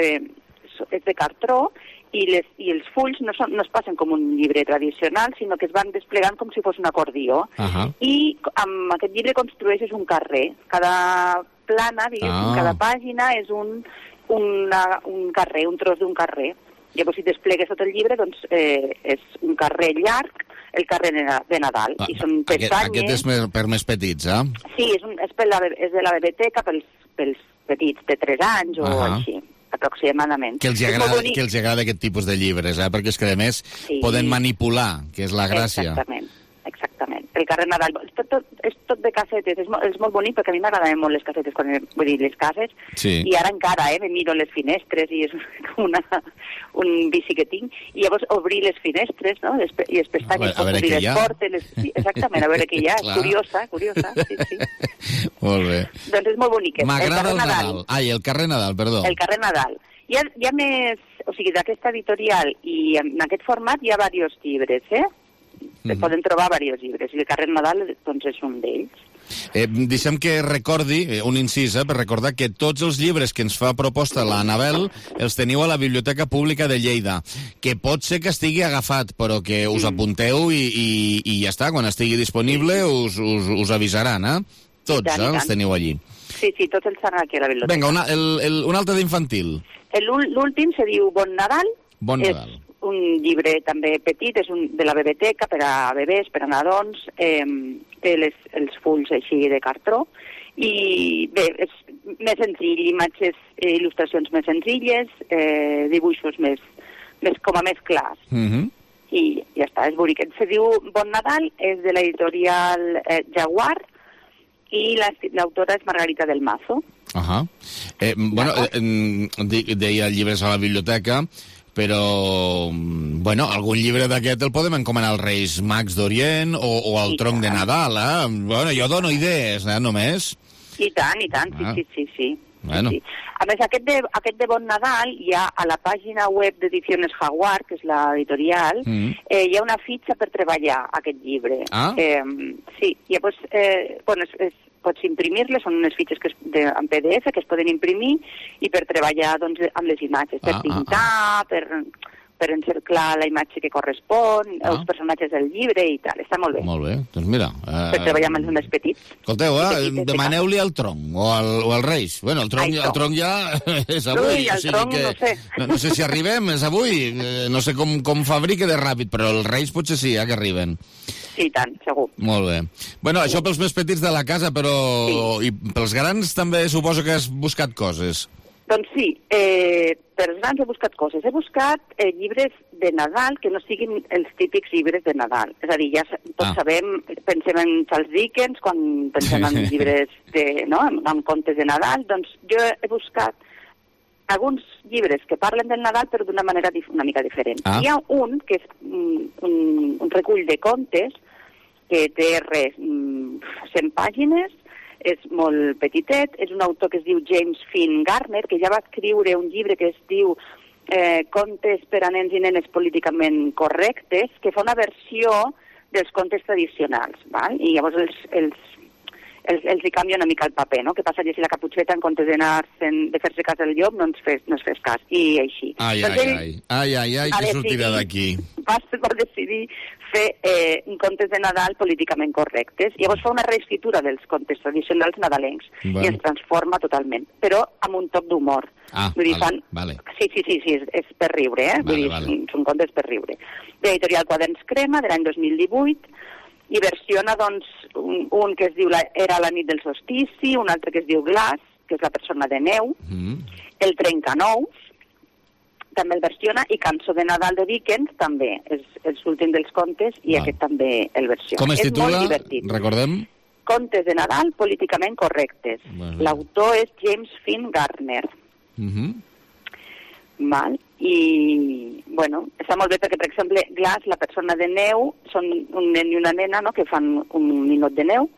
és de cartró, i, les, i els fulls no, són, no es passen com un llibre tradicional, sinó que es van desplegant com si fos un acordió. Uh-huh. I amb aquest llibre construeixes un carrer. Cada plana, diguéssim, ah. cada pàgina és un, una, un carrer, un tros d'un carrer. Llavors, si desplegues tot el llibre, doncs eh, és un carrer llarg, el carrer de Nadal. Ah, I són aquest, aquest és més, per més petits, eh? Sí, és, un, és, per la, és de la biblioteca pels, pels petits de tres anys o uh-huh. així, aproximadament. Que els, agrada, que els agrada aquest tipus de llibres, eh? Perquè és que, a més, sí. poden manipular, que és la gràcia. Exactament, exactament. El carrer Nadal, tot, tot, és tot de casetes, és molt, és molt bonic perquè a mi m'agradaven molt les casetes, quan, vull dir, les cases, sí. i ara encara, eh, me miro les finestres i és com una, un vici que tinc, i llavors obrir les finestres, no?, les, i les pestanyes, a veure, a veure obrir les portes, les, sí, exactament, a veure què hi ha, curiosa, curiosa, sí, sí. Molt bé. Doncs és molt bonic. M'agrada el, el Nadal. Nadal. Ai, el carrer Nadal, perdó. El carrer Nadal. Hi ha, hi ha més, o sigui, d'aquesta editorial i en aquest format hi ha diversos llibres, eh? Mm-hmm. Poden trobar diversos llibres, i el carrer Nadal, doncs, és un d'ells. Eh, deixem que recordi, eh, un incís, eh, per recordar que tots els llibres que ens fa proposta la Anabel els teniu a la Biblioteca Pública de Lleida, que pot ser que estigui agafat, però que us mm. apunteu i, i, i ja està, quan estigui disponible us, us, us avisaran, eh? Tots, tant, eh, els teniu allí. Sí, sí, tots els estan aquí a la biblioteca. Vinga, una, el, el, un altre d'infantil. L'últim se diu Bon Nadal. Bon Nadal. És un llibre també petit, és un, de la biblioteca per a bebès, per a nadons, eh, té les, els fulls així de cartró, i bé, és més senzill, imatges, eh, il·lustracions més senzilles, eh, dibuixos més, més com a més clars. Mm-hmm. I ja està, és bonic. Se diu Bon Nadal, és de l'editorial eh, Jaguar, i l'autora és Margarita del Mazo. Uh-huh. Eh, bueno, eh, deia llibres a la biblioteca, però, bueno, algun llibre d'aquest el podem encomanar als Reis Mags d'Orient o, o al tronc de Nadal, eh? Bueno, jo dono idees, eh, només. I tant, i tant, sí, ah. sí, sí, sí. Bueno. Sí, sí. A més, aquest de, aquest de Bon Nadal hi ha a la pàgina web d'Ediciones Jaguar, que és l'editorial, mm. eh, hi ha una fitxa per treballar aquest llibre. Ah? Eh, sí, llavors, eh, bueno, és, és, pots imprimir-les, són unes fitxes que es, de, en P D F que es poden imprimir i per treballar doncs, amb les imatges, per ah, pintar, ah, ah. per... per encerclar la imatge que correspon, ah. els personatges del llibre i tal. Està molt bé. Molt bé. Doncs mira... Eh... Per treballar amb els més petits. Escolteu, eh, demaneu-li al tronc o al, o al Reis. Bueno, el tronc, Ai, el tronc ja és avui. Ui, el o sigui tronc que, no sé. No, no sé si arribem, és avui. Eh, no sé com, com fabrica de ràpid, però els Reis potser sí, eh, que arriben. Sí, tant, segur. Molt bé. Bueno, això pels més petits de la casa, però... Sí. I pels grans també suposo que has buscat coses. Doncs sí, eh, per als grans he buscat coses. He buscat eh, llibres de Nadal que no siguin els típics llibres de Nadal. És a dir, ja tots ah. sabem, pensem en Charles Dickens quan pensem en llibres de, no?, en, en contes de Nadal. Doncs jo he buscat alguns llibres que parlen del Nadal però d'una manera dif- una mica diferent. Ah. Hi ha un que és un, un, un recull de contes que té res, cent pàgines, és molt petitet, és un autor que es diu James Finn Garner, que ja va escriure un llibre que es diu eh, Contes per a nens i nenes políticament correctes, que fa una versió dels contes tradicionals, val? I llavors els, els, els, els hi canvia una mica el paper, no? Què passaria si la Caputxeta, en comptes d'anar-se'n, de fer-se cas del llop, no ens fes, no es fes cas, i així. Ai, doncs ai, ell, ai, ai, ai, ai, que sortirà d'aquí. Va, va decidir fer eh, contes de Nadal políticament correctes. Llavors fa una reescritura dels contes tradicionals nadalencs bueno. i ens transforma totalment, però amb un toc d'humor. Ah, Vull dir, vale, fan... vale. Sí, sí, sí, sí, és, és per riure, eh? Vale, Vull dir, vale. són, són contes per riure. De l'editorial Quaderns Crema, de l'any dos mil divuit, i versiona, doncs, un, un que es diu la, Era la nit del solstici, un altre que es diu Glass, que és la persona de neu, mm. el Trencanous, també el versiona, i Cançó de Nadal de Dickens també, és, és l'últim dels contes, i ah. aquest també el versiona. Com es és titula? molt divertit. Recordem? Contes de Nadal políticament correctes. Bueno. L'autor és James Finn Garner. Uh-huh. Val? I, bueno, està molt bé perquè, per exemple, Glass, la persona de neu, són un nen i una nena, no?, que fan un ninot de neu,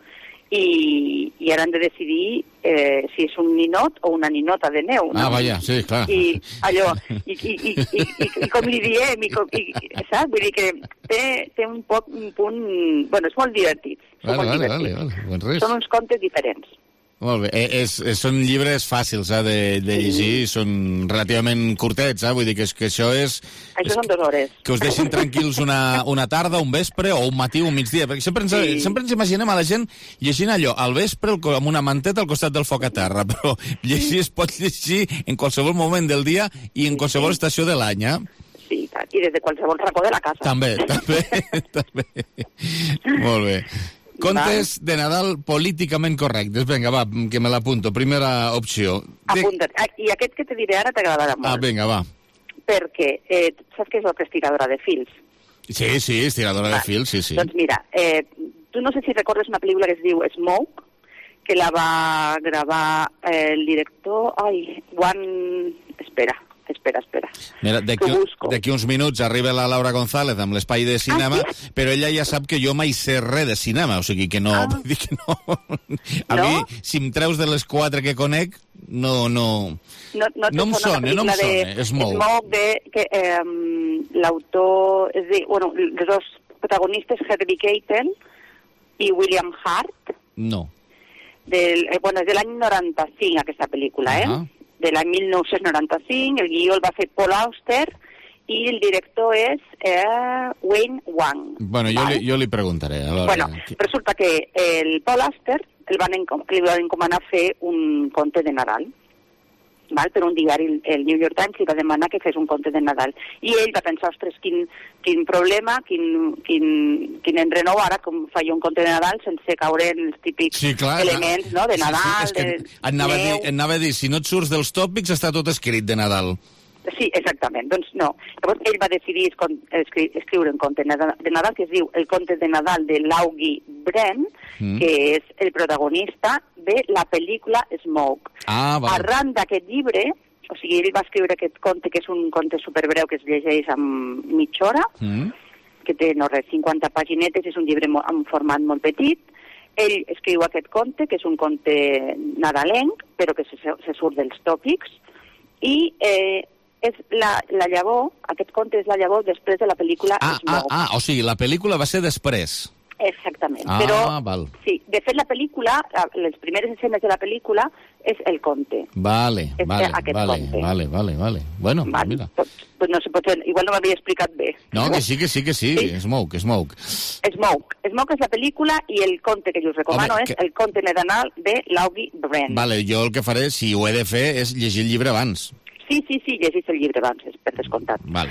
i, i ara han de decidir eh, si és un ninot o una ninota de neu. No? Ah, vaja, sí, clar. I allò, i, i, i, i, i, i com li diem, i, com, i, saps? Vull dir que té, té un poc, un punt... Bueno, és molt divertit. Vale, molt vale, divertit. vale, vale. Bon res. Són uns contes diferents. Molt bé. Eh, és, és, són llibres fàcils eh, de, de llegir, sí. Són relativament curtets, eh? Vull dir que, és, que això és... Això és són dues hores. Que us deixin tranquils una, una tarda, un vespre, o un matí o un migdia, perquè sempre ens, sí. sempre ens imaginem a la gent llegint allò, al vespre, amb una manteta al costat del foc a terra, però llegir es pot llegir en qualsevol moment del dia i en qualsevol sí. estació de l'any, eh? Sí, i des de qualsevol racó de la casa. També, també, també. Molt bé. Contes de Nadal políticament correctes. Vinga, va, que me l'apunto. Primera opció. Apunta't. I aquest que te diré ara t'agradarà molt. Ah, vinga, va. Perquè, eh, saps què és la estiradora de fils? Sí, sí, estiradora va. de fils, sí, sí. Doncs mira, eh, tu no sé si recordes una pel·lícula que es diu Smoke, que la va gravar eh, el director... Ai, Juan... Espera, espera, espera. Mira, d'aquí uns minuts arriba la Laura González amb l'espai de cinema, ah, sí? Però ella ja sap que jo mai sé res de cinema, o sigui que no... Ah. Vull dir que no. A no? mi, si em treus de les quatre que conec, no... No, no, no, no em sona, no em sona, és molt. Smoke, de, que eh, l'autor... És dir, bueno, els dos protagonistes, Harvey Keitel i William Hart. No. Del, eh, bueno, és de l'any noranta-cinc, aquesta pel·lícula, eh? Uh-huh. De l'any mil nou-cents noranta-cinc, el guió el va fer Paul Auster i el director és eh, Wayne Wang. Bueno, jo, li, jo li preguntaré. A veure. Bueno, resulta que el Paul Auster el van encom- li van encomanar fer un conte de Nadal, val? Per un diari, el New York Times, li va demanar que fes un conte de Nadal. I ell va pensar, ostres, quin, quin problema, quin, quin, quin enrenou ara, com faig un conte de Nadal sense caure en els típics sí, clar, elements, no?, de Nadal, sí, sí, de anava, neu... a dir, anava a dir, si no et surts dels tòpics, està tot escrit de Nadal. Sí, exactament. Doncs no. Llavors ell va decidir escri escriure un conte de Nadal que es diu El conte de Nadal de l'Augie Brent, mm. que és el protagonista de la pel·lícula Smoke. Ah, va. Arran d'aquest llibre, o sigui, ell va escriure aquest conte, que és un conte superbreu que es llegeix en mitja hora, mm. que té, no res, cinquanta paginetes, és un llibre en format molt petit. Ell escriu aquest conte, que és un conte nadalenc, però que se, se surt dels tòpics, i eh, és la, la llavor, aquest conte és la llavor després de la pel·lícula ah, Smoke. Ah, ah, o sigui, la pel·lícula va ser després. Exactament. Ah, però, val. sí, de fet la pel·lícula, les primeres escenes de la pel·lícula és el conte. Vale, és vale, vale, conte. vale, vale, vale. Bueno, vale. mira. Pues, pues no sé, potser, igual no m'havia explicat bé. No, que sí, que sí, que sí. sí. Smoke, Smoke. Smoke. Smoke és la pel·lícula i el conte que jo us recomano Home, és que... el conte Nadal de l'Augie Brent. Vale, jo el que faré, si ho he de fer, és llegir el llibre abans. Sí, sí, sí, llegís el llibre abans, per descomptat. Vale.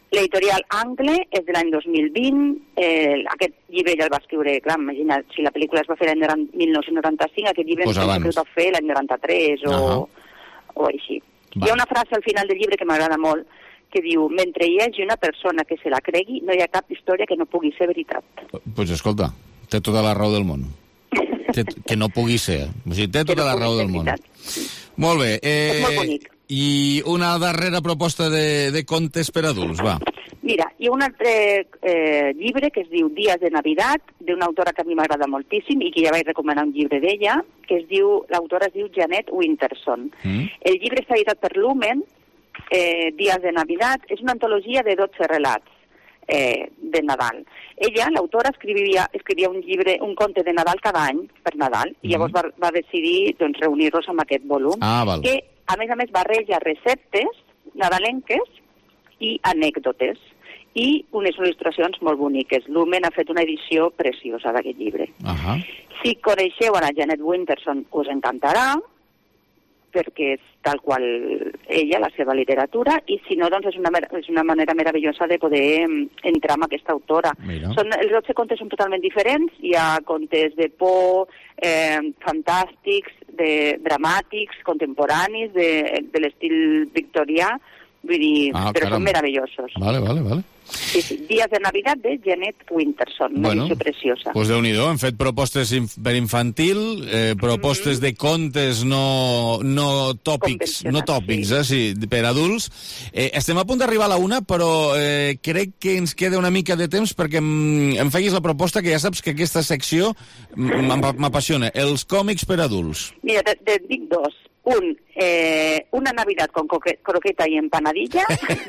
L'editorial Angle és de l'any dos mil vint. Eh, aquest llibre ja el va escriure, clar, imagina't, si la pel·lícula es va fer l'any mil nou-cents noranta-cinc, aquest llibre pues em penso que el va fer l'any noranta-tres o, uh-huh. o així. Va. Hi ha una frase al final del llibre que m'agrada molt, que diu, mentre hi hagi una persona que se la cregui, no hi ha cap història que no pugui ser veritat. Doncs pues escolta, té tota la raó del món. Té, que no pugui ser. O sigui, té tota no la raó del món. Molt bé. Eh, és molt bonic. I una darrera proposta de, de contes per adults, va. Mira, hi ha un altre eh, llibre que es diu Días de Navidad, d'una autora que a mi m'agrada moltíssim i que ja vaig recomanar un llibre d'ella, que es diu, l'autora es diu Janet Winterson. Mm. El llibre està editat per Lumen, eh, Días de Navidad, és una antologia de dotze relats eh, de Nadal. Ella, l'autora, escrivia, escrivia un llibre, un conte de Nadal cada any, per Nadal, mm. i llavors va, va decidir doncs, reunir-los amb aquest volum, ah, val. que, a més a més, barreja receptes nadalenques i anècdotes, i unes il·lustracions molt boniques. Lumen ha fet una edició preciosa d'aquest llibre. Uh-huh. Si coneixeu a la Janet Winterson, us encantarà, perquè és tal qual ella, la seva literatura, i si no, doncs és una, és una manera meravellosa de poder entrar amb aquesta autora. Són, els dotze contes són totalment diferents, hi ha contes de por, eh, fantàstics, de, dramàtics, contemporanis, de, de l'estil victorià, vull dir, ah, però caram. són meravellosos. Vale, vale, vale. Sí, sí. Días de Navidad de Janet Winterson, una bueno, edició preciosa. Pues Déu-n'hi-do, hem fet propostes inf per infantil, eh, propostes mm-hmm. de contes no, no tòpics, no tòpics, sí. eh, sí, per adults. Eh, estem a punt d'arribar a la una, però eh, crec que ens queda una mica de temps perquè em, em feguis la proposta, que ja saps que aquesta secció m'apassiona, els còmics per adults. Mira, te, te dic dos. Un, eh, una Navidad con croqueta y empanadilla,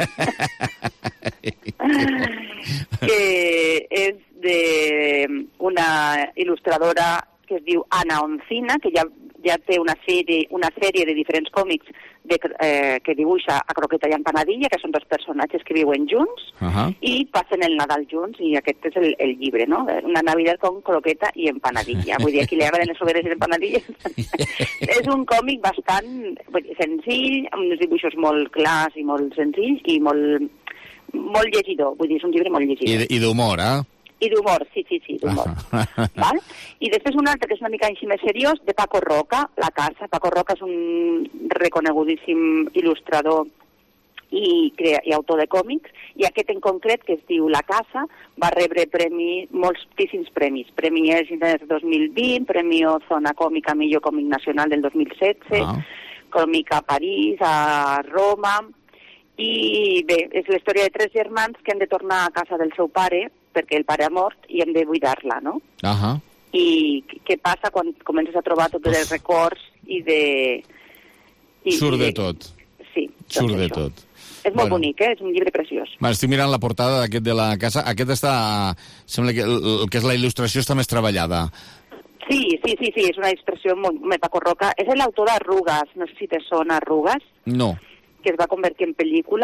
que és de una il·lustradora que es diu Ana Oncina, que ja, ja té una sèrie, una sèrie de diferents còmics de, eh, que dibuixa a croqueta i empanadilla, que són dos personatges que viuen junts, uh-huh. i passen el Nadal junts, i aquest és el, el llibre, no? Una Navidad con croqueta i empanadilla. Vull dir, a qui li agraden les soberes i empanadilles. És un còmic bastant senzill, amb uns dibuixos molt clars i molt senzills, i molt, molt llegidor. Vull dir, és un llibre molt llegidor. I, i d'humor, eh? I d'humor, sí, sí, sí, d'humor. Val? I després un altre que és una mica així més seriós, de Paco Roca, La Casa. Paco Roca és un reconegut,íssim il·lustrador i, crea, i autor de còmics, i aquest en concret, que es diu La Casa, va rebre premi, moltíssims premis. Premi Eixnes dos mil vint, Premi Zona Còmica Millor Còmic Nacional del dos mil setze, ah. Còmic a París, a Roma, i bé, és la història de tres germans que han de tornar a casa del seu pare, perquè el pare ha mort i hem de buidar-la, no? Uh-huh. I què passa quan comences a trobar tots els records i de... I, Surt i de tot. Sí. Surt de tot. És molt bueno. bonic, eh? És un llibre preciós. Va, estic mirant la portada d'aquest de La Casa. Aquest està... Sembla que el, el que és la il·lustració està més treballada. Sí, sí, sí, sí, és una il·lustració molt, molt Paco Roca. És l'autor d'Arrugues, no sé si te sona Arrugues. No. Que es va convertir en pel·lícula.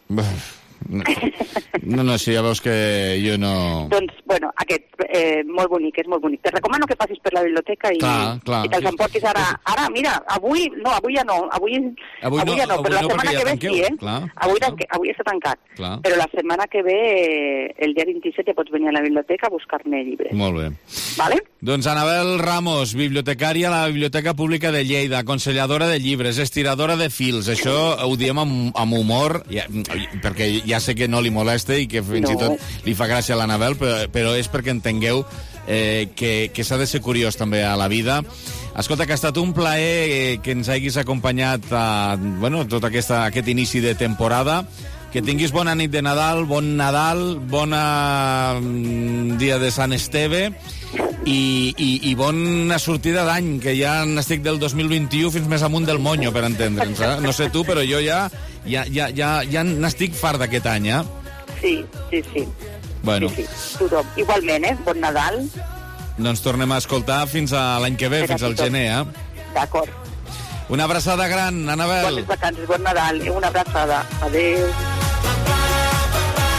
No, no, sí, ja veus que jo no... Doncs, bueno, aquest, eh, molt bonic, és molt bonic. Te recomano que passis per la biblioteca i, clar, clar. i te'ls emportis ara. Ara, mira, avui, no, avui ja no, avui, avui, avui no, ja no, però avui la no, setmana ja que ve tanqueu. sí, eh? Clar, avui, clar. tanque, avui està tancat. Clar. Però la setmana que ve, el dia vint-i-set, ja pots venir a la biblioteca a buscar-ne llibres. Molt bé. Vale? Doncs Anabel Ramos, bibliotecària a la Biblioteca Pública de Lleida, aconselladora de llibres, estiradora de fils. Això ho diem amb, amb humor, ja, perquè ja sé que no li molesta i que fins no. i tot li fa gràcia a l'Anabel, però, però és perquè entengueu eh, que, que s'ha de ser curiós també a la vida. Escolta, que ha estat un plaer eh, que ens hagis acompanyat a bueno, tot aquesta, aquest inici de temporada. Que tinguis bona nit de Nadal, bon Nadal, bona mm, dia de Sant Esteve i, i, i bona sortida d'any, que ja n'estic del dos mil vint-i-u fins més amunt del monyo, per entendre'ns. Eh? No sé tu, però jo ja, ja, ja, ja, ja n'estic fart d'aquest any, eh? Sí, sí, sí. Bueno. Sí, sí. Tothom. Igualment, eh? Bon Nadal. No ens tornem a escoltar fins a l'any que ve, fins al gener, eh? D'acord. Una abraçada gran, Anabel. Bones vacances, bon Nadal. Una abraçada. Adéu.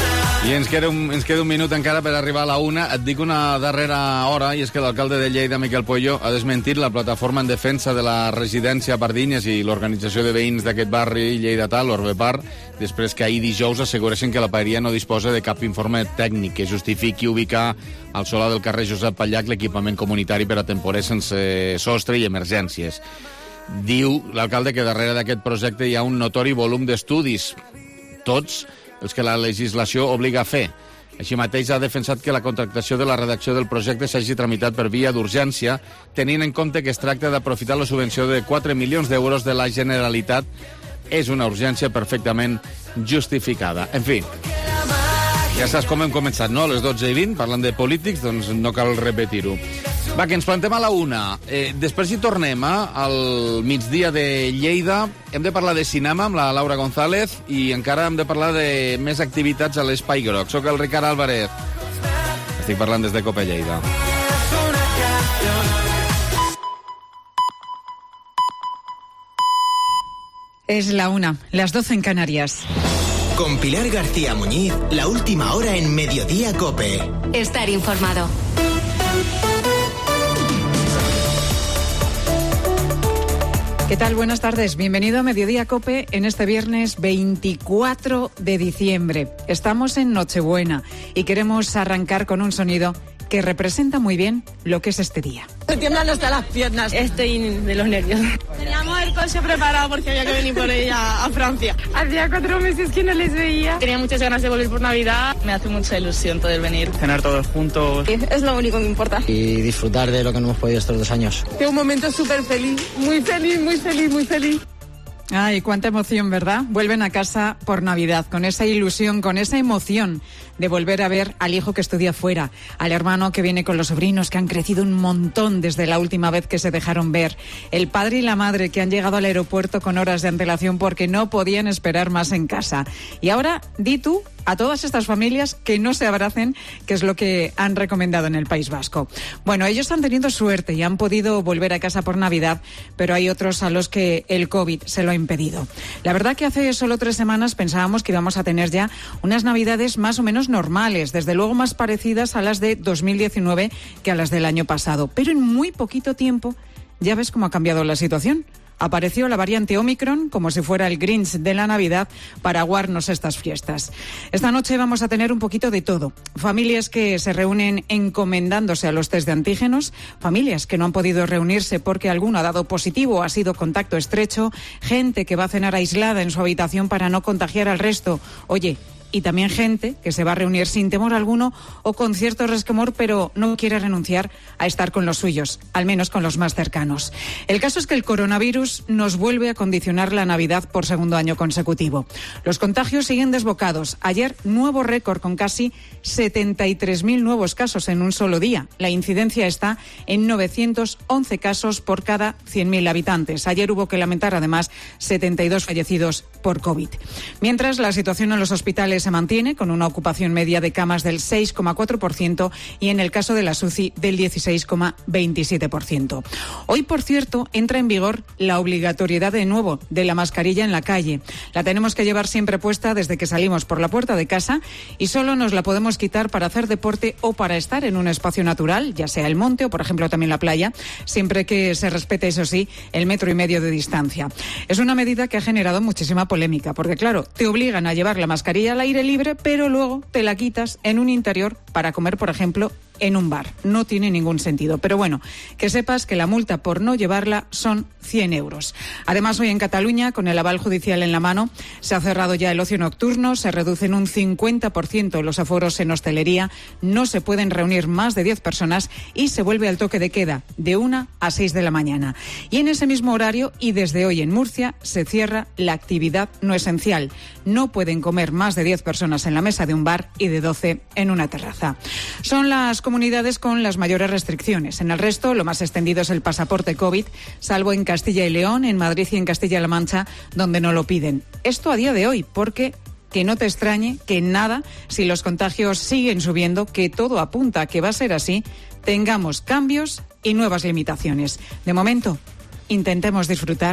I ens queda, un, ens queda un minut encara per arribar a la una. Et dic una darrera hora, i és que l'alcalde de Lleida, Miquel Pollo, ha desmentit la plataforma en defensa de la residència a Pardines i l'organització de veïns d'aquest barri lleidatà, l'Orbepar, després que ahir dijous asseguressin que la paeria no disposa de cap informe tècnic que justifiqui ubicar al solar del carrer Josep Pallac l'equipament comunitari per a temporers sense sostre i emergències. Diu l'alcalde que darrere d'aquest projecte hi ha un notori volum d'estudis, tots els que la legislació obliga a fer. Així mateix ha defensat que la contractació de la redacció del projecte s'hagi tramitat per via d'urgència, tenint en compte que es tracta d'aprofitar la subvenció de quatre milions d'euros de la Generalitat. És una urgència perfectament justificada. En fi, ja saps com hem començat, no? A les dotze i vint, parlant de polítics, doncs no cal repetir-ho. Va, que ens plantem a la una. Eh, després hi tornem, eh, al migdia de Lleida. Hem de parlar de cinema amb la Laura González i encara hem de parlar de més activitats a l'Espai Groc. Soc el Ricard Álvarez. Estic parlant des de Cope Lleida. Es la una, las doce en Canarias. Con Pilar García Muñiz, la última hora en Mediodía Cope. Estar informado. ¿Qué tal? Buenas tardes. Bienvenido a Mediodía Cope en este viernes veinticuatro de diciembre. Estamos en Nochebuena y queremos arrancar con un sonido que representa muy bien lo que es este día. Me tiemblan hasta las piernas. Estoy de los nervios. Teníamos el coche preparado porque había que venir por ella a Francia. Hacía cuatro meses que no les veía. Tenía muchas ganas de volver por Navidad. Me hace mucha ilusión poder venir. Cenar todos juntos. Es lo único que importa. Y disfrutar de lo que no hemos podido estos dos años. Tengo un momento súper feliz. Muy feliz, muy feliz, muy feliz. Ay, cuánta emoción, ¿verdad? Vuelven a casa por Navidad, con esa ilusión, con esa emoción de volver a ver al hijo que estudia fuera, al hermano que viene con los sobrinos, que han crecido un montón desde la última vez que se dejaron ver, el padre y la madre que han llegado al aeropuerto con horas de antelación porque no podían esperar más en casa. Y ahora, di tú a todas estas familias que no se abracen, que es lo que han recomendado en el País Vasco. Bueno, ellos han tenido suerte y han podido volver a casa por Navidad, pero hay otros a los que el COVID se lo ha impedido. La verdad que hace solo tres semanas pensábamos que íbamos a tener ya unas Navidades más o menos normales, desde luego más parecidas a las de dos mil diecinueve que a las del año pasado. Pero en muy poquito tiempo ya ves cómo ha cambiado la situación. Apareció la variante Omicron como si fuera el Grinch de la Navidad para aguarnos estas fiestas. Esta noche vamos a tener un poquito de todo. Familias que se reúnen encomendándose a los test de antígenos, familias que no han podido reunirse porque alguno ha dado positivo o ha sido contacto estrecho, gente que va a cenar aislada en su habitación para no contagiar al resto. Oye, y también gente que se va a reunir sin temor alguno o con cierto resquemor, pero no quiere renunciar a estar con los suyos, al menos con los más cercanos. El caso es que el coronavirus nos vuelve a condicionar la Navidad por segundo año consecutivo. Los contagios siguen desbocados. Ayer, nuevo récord con casi setenta y tres mil nuevos casos en un solo día. La incidencia está en novecientos once casos por cada cien mil habitantes. Ayer hubo que lamentar, además, setenta y dos fallecidos por COVID. Mientras, la situación en los hospitales se mantiene con una ocupación media de camas del seis coma cuatro por ciento y en el caso de las U C I del dieciséis coma veintisiete por ciento. Hoy, por cierto, entra en vigor la obligatoriedad de nuevo de la mascarilla en la calle. La tenemos que llevar siempre puesta desde que salimos por la puerta de casa y solo nos la podemos quitar para hacer deporte o para estar en un espacio natural, ya sea el monte o, por ejemplo, también la playa, siempre que se respete, eso sí, el metro y medio de distancia. Es una medida que ha generado muchísima polémica porque, claro, te obligan a llevar la mascarilla al aire libre, pero luego te la quitas en un interior para comer, por ejemplo, en un bar. No tiene ningún sentido. Pero bueno, que sepas que la multa por no llevarla son cien euros. Además, hoy en Cataluña, con el aval judicial en la mano, se ha cerrado ya el ocio nocturno, se reducen un cincuenta por ciento los aforos en hostelería, no se pueden reunir más de diez personas y se vuelve al toque de queda de una a seis de la mañana. Y en ese mismo horario y desde hoy en Murcia se cierra la actividad no esencial. No pueden comer más de diez personas en la mesa de un bar y de doce en una terraza. Son las comunidades con las mayores restricciones. En el resto, lo más extendido es el pasaporte COVID, salvo en Castilla y León, en Madrid y en Castilla-La Mancha, donde no lo piden. Esto a día de hoy, porque que no te extrañe que nada, si los contagios siguen subiendo, que todo apunta a que va a ser así, tengamos cambios y nuevas limitaciones. De momento, intentemos disfrutar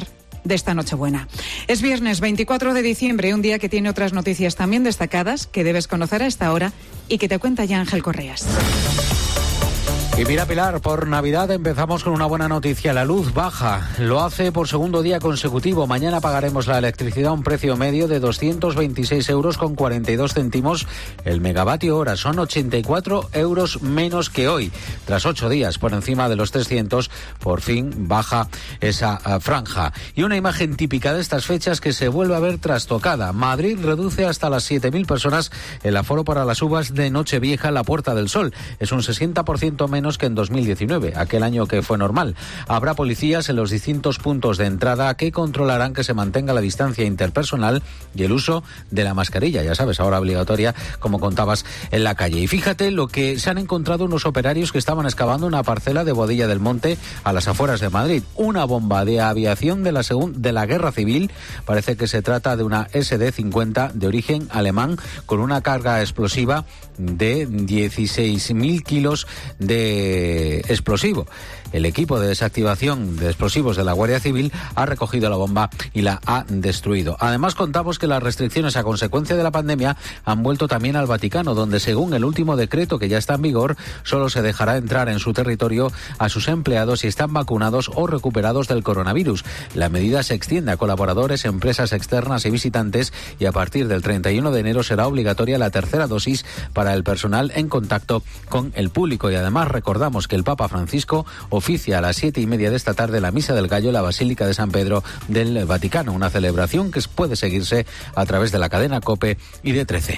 de esta Nochebuena. Es viernes veinticuatro de diciembre, un día que tiene otras noticias también destacadas que debes conocer a esta hora y que te cuenta ya Ángel Correas. Y mira, Pilar, por Navidad empezamos con una buena noticia. La luz baja. Lo hace por segundo día consecutivo. Mañana pagaremos la electricidad a un precio medio de doscientos veintiséis euros con cuarenta y dos céntimos el megavatio hora. Son ochenta y cuatro euros menos que hoy. Tras ocho días por encima de los trescientos, por fin baja esa uh, franja. Y una imagen típica de estas fechas que se vuelve a ver trastocada. Madrid reduce hasta las siete mil personas el aforo para las uvas de Nochevieja en la Puerta del Sol. Es un sesenta por ciento menos que en dos mil diecinueve, aquel año que fue normal. Habrá policías en los distintos puntos de entrada que controlarán que se mantenga la distancia interpersonal y el uso de la mascarilla, ya sabes, ahora obligatoria, como contabas, en la calle. Y fíjate lo que se han encontrado unos operarios que estaban excavando una parcela de Boadilla del Monte a las afueras de Madrid. Una bomba de aviación de la, segun- de la Guerra Civil. Parece que se trata de una ese de cincuenta de origen alemán con una carga explosiva de dieciséis mil kilos de explosivo. El equipo de desactivación de explosivos de la Guardia Civil ha recogido la bomba y la ha destruido. Además, contamos que las restricciones a consecuencia de la pandemia han vuelto también al Vaticano, donde según el último decreto que ya está en vigor, solo se dejará entrar en su territorio a sus empleados si están vacunados o recuperados del coronavirus. La medida se extiende a colaboradores, empresas externas y visitantes, y a partir del treinta y uno de enero será obligatoria la tercera dosis para el personal en contacto con el público. Y además recordamos que el Papa Francisco oficia a las siete y media de esta tarde la Misa del Gallo en la Basílica de San Pedro del Vaticano, una celebración que puede seguirse a través de la cadena COPE y de trece.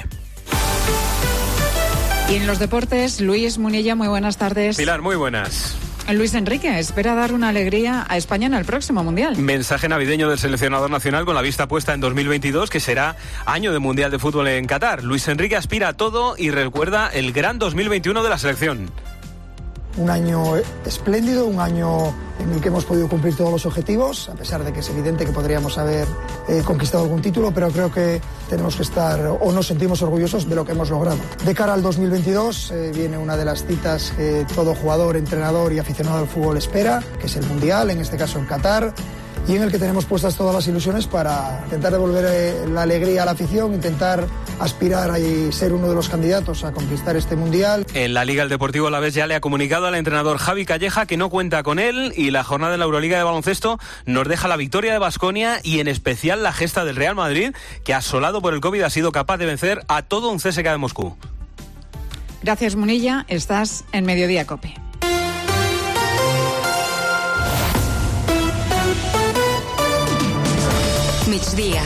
Y en los deportes, Luis Munilla, muy buenas tardes. Pilar, muy buenas. Luis Enrique espera dar una alegría a España en el próximo Mundial. Mensaje navideño del seleccionador nacional con la vista puesta en dos mil veintidós, que será año de Mundial de Fútbol en Qatar. Luis Enrique aspira a todo y recuerda el gran dos mil veintiuno de la selección. Un año espléndido, un año en el que hemos podido cumplir todos los objetivos, a pesar de que es evidente que podríamos haber eh, conquistado algún título, pero creo que tenemos que estar o nos sentimos orgullosos de lo que hemos logrado. De cara al dos mil veintidós eh, viene una de las citas que todo jugador, entrenador y aficionado al fútbol espera, que es el Mundial, en este caso en Qatar, y en el que tenemos puestas todas las ilusiones para intentar devolver eh, la alegría a la afición, intentar aspirar a ser uno de los candidatos a conquistar este Mundial. En la Liga el Deportivo Alavés ya le ha comunicado al entrenador Javi Calleja que no cuenta con él, y la jornada de la Euroliga de baloncesto nos deja la victoria de Baskonia y en especial la gesta del Real Madrid, que asolado por el COVID ha sido capaz de vencer a todo un C S K de Moscú. Gracias, Munilla. Estás en Mediodía COPE. Migdia.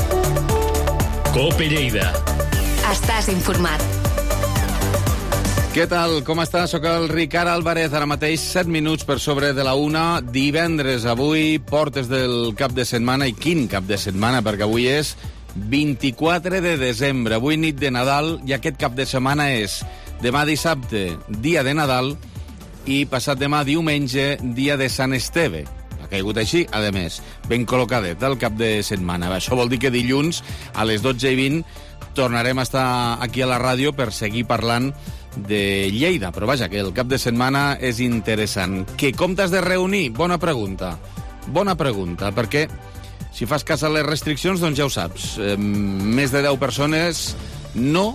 COPE Lleida. Estàs informat. Què tal? Com estàs? Soc el Ricard Álvarez, ara mateix set minuts per sobre de la una, divendres. Avui, portes del cap de setmana, i quin cap de setmana, perquè avui és vint-i-quatre de desembre, avui nit de Nadal, i aquest cap de setmana és demà dissabte, dia de Nadal, i passat demà diumenge, dia de Sant Esteve. Ha caigut així, a més, ben col·locadet el cap de setmana. Això vol dir que dilluns, a les dotze i vint, tornarem a estar aquí a la ràdio per seguir parlant de Lleida, però vaja, que el cap de setmana és interessant. Que com t'has de reunir? Bona pregunta. Bona pregunta, perquè si fas cas a les restriccions, doncs ja ho saps. Eh, més de deu persones no,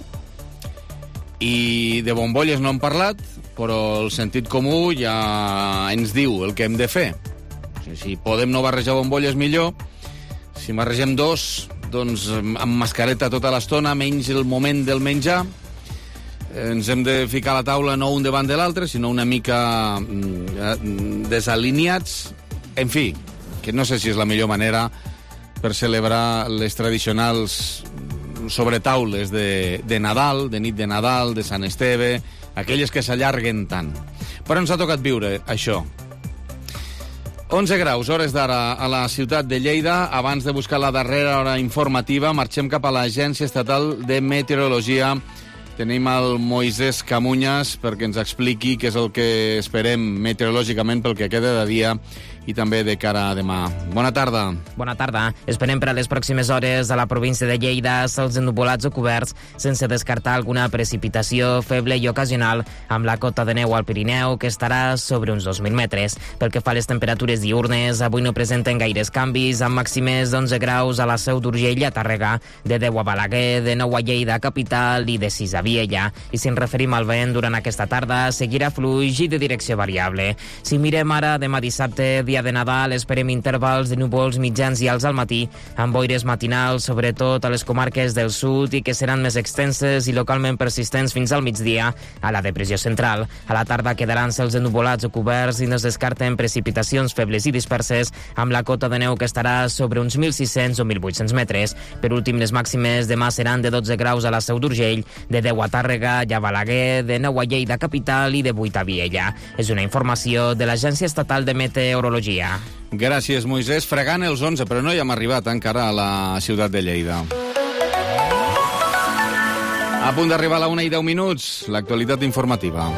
i de bombolles no hem parlat, però el sentit comú ja ens diu el que hem de fer. Si podem no barrejar bombolles, millor. Si barregem dos, doncs amb mascareta tota l'estona, menys el moment del menjar. Ens hem de ficar a la taula no un davant de l'altre, sinó una mica desalineats. En fi, que no sé si és la millor manera per celebrar les tradicionals sobretaules de, de Nadal, de nit de Nadal, de Sant Esteve, aquelles que s'allarguen tant. Però ens ha tocat viure això. onze graus, hores d'ara, a la ciutat de Lleida. Abans de buscar la darrera hora informativa, marxem cap a l'Agència Estatal de Meteorologia. Tenim el Moisés Camuñas perquè ens expliqui què és el que esperem meteorològicament pel que queda de dia i també de cara a demà. Bona tarda. Bona tarda. Esperem per a les pròximes hores a la província de Lleida cels ennuvolats o coberts, sense descartar alguna precipitació feble i ocasional, amb la cota de neu al Pirineu, que estarà sobre uns dos mil metres. Pel que fa a les temperatures diurnes, avui no presenten gaires canvis, amb màximes d'onze graus a la Seu d'Urgell i a Tàrrega, de deu a Balaguer, de nou a Lleida capital i de sis a Viella. I si ens referim al vent, durant aquesta tarda seguirà fluix i de direcció variable. Si mirem ara demà dissabte, dia de Nadal, esperem intervals de núvols mitjans i alts al matí, amb boires matinals, sobretot a les comarques del sud, i que seran més extenses i localment persistents fins al migdia a la depressió central. A la tarda quedaran cels ennuvolats o coberts i no es descarten precipitacions febles i disperses, amb la cota de neu que estarà sobre uns mil sis-cents o mil vuit-cents metres. Per últim, les màximes demà seran de dotze graus a la Seu d'Urgell, de deu a Tàrrega i a Balaguer, de nou a Lleida capital i de vuit a Viella. És una informació de l'Agència Estatal de Meteorologia. Gràcies, Moisès. Fregant els onze, però no hi hem arribat encara a la ciutat de Lleida. A punt d'arribar a la una i deu minuts, l'actualitat informativa.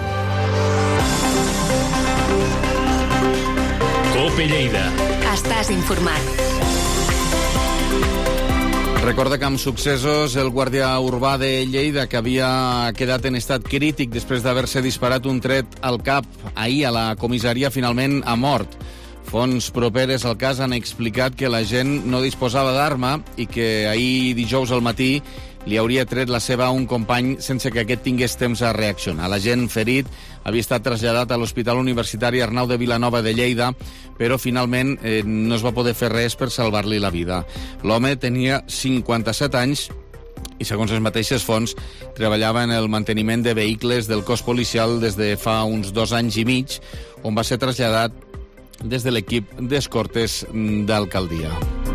Cope Lleida. Estàs informat. Recorda que amb successos el guàrdia urbà de Lleida, que havia quedat en estat crític després d'haver-se disparat un tret al cap ahir a la comissaria, finalment ha mort. Fonts properes al cas han explicat que la gent no disposava d'arma i que ahir dijous al matí li hauria tret la seva a un company sense que aquest tingués temps a reaccionar. L'agent ferit havia estat traslladat a l'Hospital Universitari Arnau de Vilanova de Lleida, però finalment eh, no es va poder fer res per salvar-li la vida. L'home tenia cinquanta-set anys i, segons les mateixes fonts, treballava en el manteniment de vehicles del cos policial des de fa uns dos anys i mig, on va ser traslladat des de l'equip d'escortes d'alcaldia.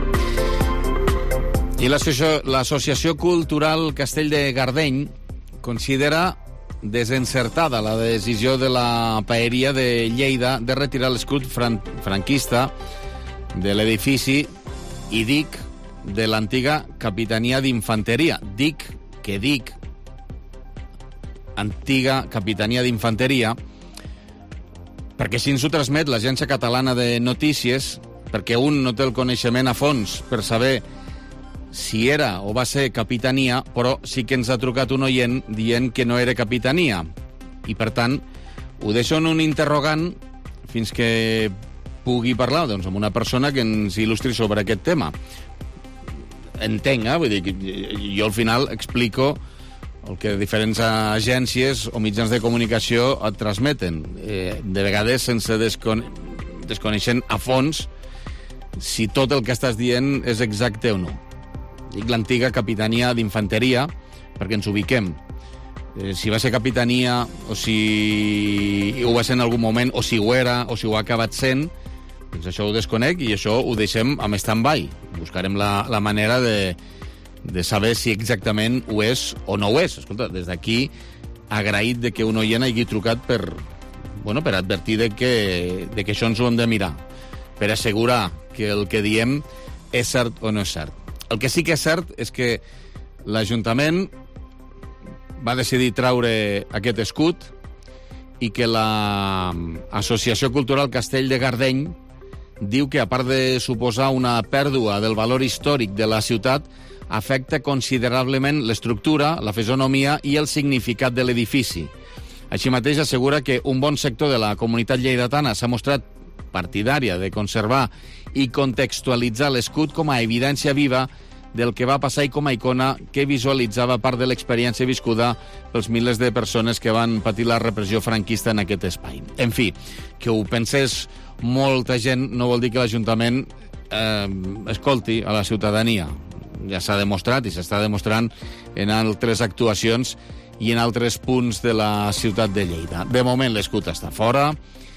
I l'Associació Cultural Castell de Gardeny considera desencertada la decisió de la paeria de Lleida de retirar l'escut fran franquista de l'edifici i dic de l'antiga Capitania d'Infanteria. Dic que dic antiga Capitania d'Infanteria perquè així ens ho transmet l'Agència Catalana de Notícies, perquè un no té el coneixement a fons per saber si era o va ser capitania, però sí que ens ha trucat un oient dient que no era capitania. I, per tant, ho deixo en un interrogant fins que pugui parlar doncs, amb una persona que ens il·lustri sobre aquest tema. Entenc, eh? Vull dir, que jo al final explico el que diferents agències o mitjans de comunicació et transmeten, eh, de vegades sense descone desconeixent a fons si tot el que estàs dient és exacte o no. Dic l'antiga Capitania d'Infanteria perquè ens ubiquem. Eh, si va ser capitania o si ho va ser en algun moment o si ho era o si ho ha acabat sent, doncs això ho desconec i això ho deixem amb stand-by. Buscarem la, la manera de de saber si exactament ho és o no ho és. Escolta, des d'aquí, agraït de que un oient hagi trucat per, bueno, per advertir de que, de que això ens ho hem de mirar, per assegurar que el que diem és cert o no és cert. El que sí que és cert és que l'Ajuntament va decidir traure aquest escut i que l'Associació Cultural Castell de Gardeny diu que, a part de suposar una pèrdua del valor històric de la ciutat, afecta considerablement l'estructura, la fisonomia i el significat de l'edifici. Així mateix assegura que un bon sector de la comunitat lleidatana s'ha mostrat partidària de conservar i contextualitzar l'escut com a evidència viva del que va passar i com a icona que visualitzava part de l'experiència viscuda pels milers de persones que van patir la repressió franquista en aquest espai. En fi, que ho pensés molta gent no vol dir que l'Ajuntament eh, escolti a la ciutadania. Ja s'ha demostrat i s'està demostrant en altres actuacions i en altres punts de la ciutat de Lleida. De moment l'escut està fora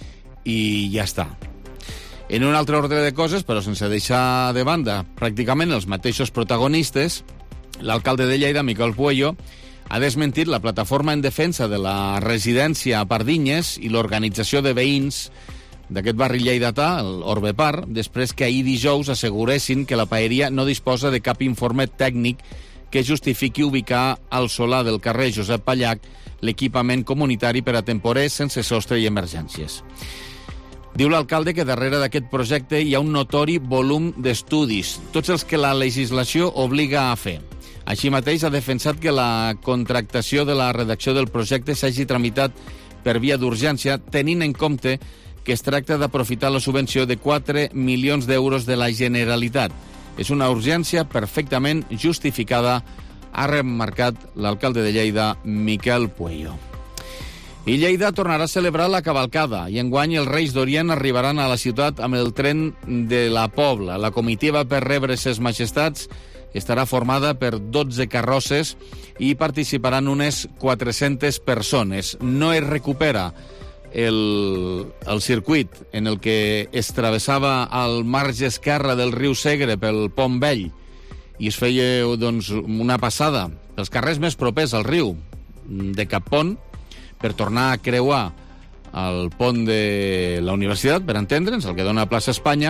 i ja està. En un altre ordre de coses, però sense deixar de banda pràcticament els mateixos protagonistes, l'alcalde de Lleida, Miquel Puello, ha desmentit la plataforma en defensa de la residència a Pardinyes i l'organització de veïns d'aquest barri lleidatà, el Orbepar, després que ahir dijous asseguressin que la paeria no disposa de cap informe tècnic que justifiqui ubicar al solar del carrer Josep Pallac l'equipament comunitari per a temporers sense sostre i emergències. Diu l'alcalde que darrere d'aquest projecte hi ha un notori volum d'estudis, tots els que la legislació obliga a fer. Així mateix ha defensat que la contractació de la redacció del projecte s'hagi tramitat per via d'urgència, tenint en compte que es tracta d'aprofitar la subvenció de quatre milions d'euros de la Generalitat. És una urgència perfectament justificada, ha remarcat l'alcalde de Lleida, Miquel Pueyo. I Lleida tornarà a celebrar la cavalcada i enguany els Reis d'Orient arribaran a la ciutat amb el tren de la Pobla. La comitiva per rebre ses majestats estarà formada per dotze carrosses i participaran unes quatre-centes persones. No es recupera el, el circuit en el que es travessava al marge esquerre del riu Segre pel Pont Vell i es feia doncs, una passada pels carrers més propers al riu de Cappont per tornar a creuar el pont de la universitat, per entendre'ns, el que dona a plaça Espanya.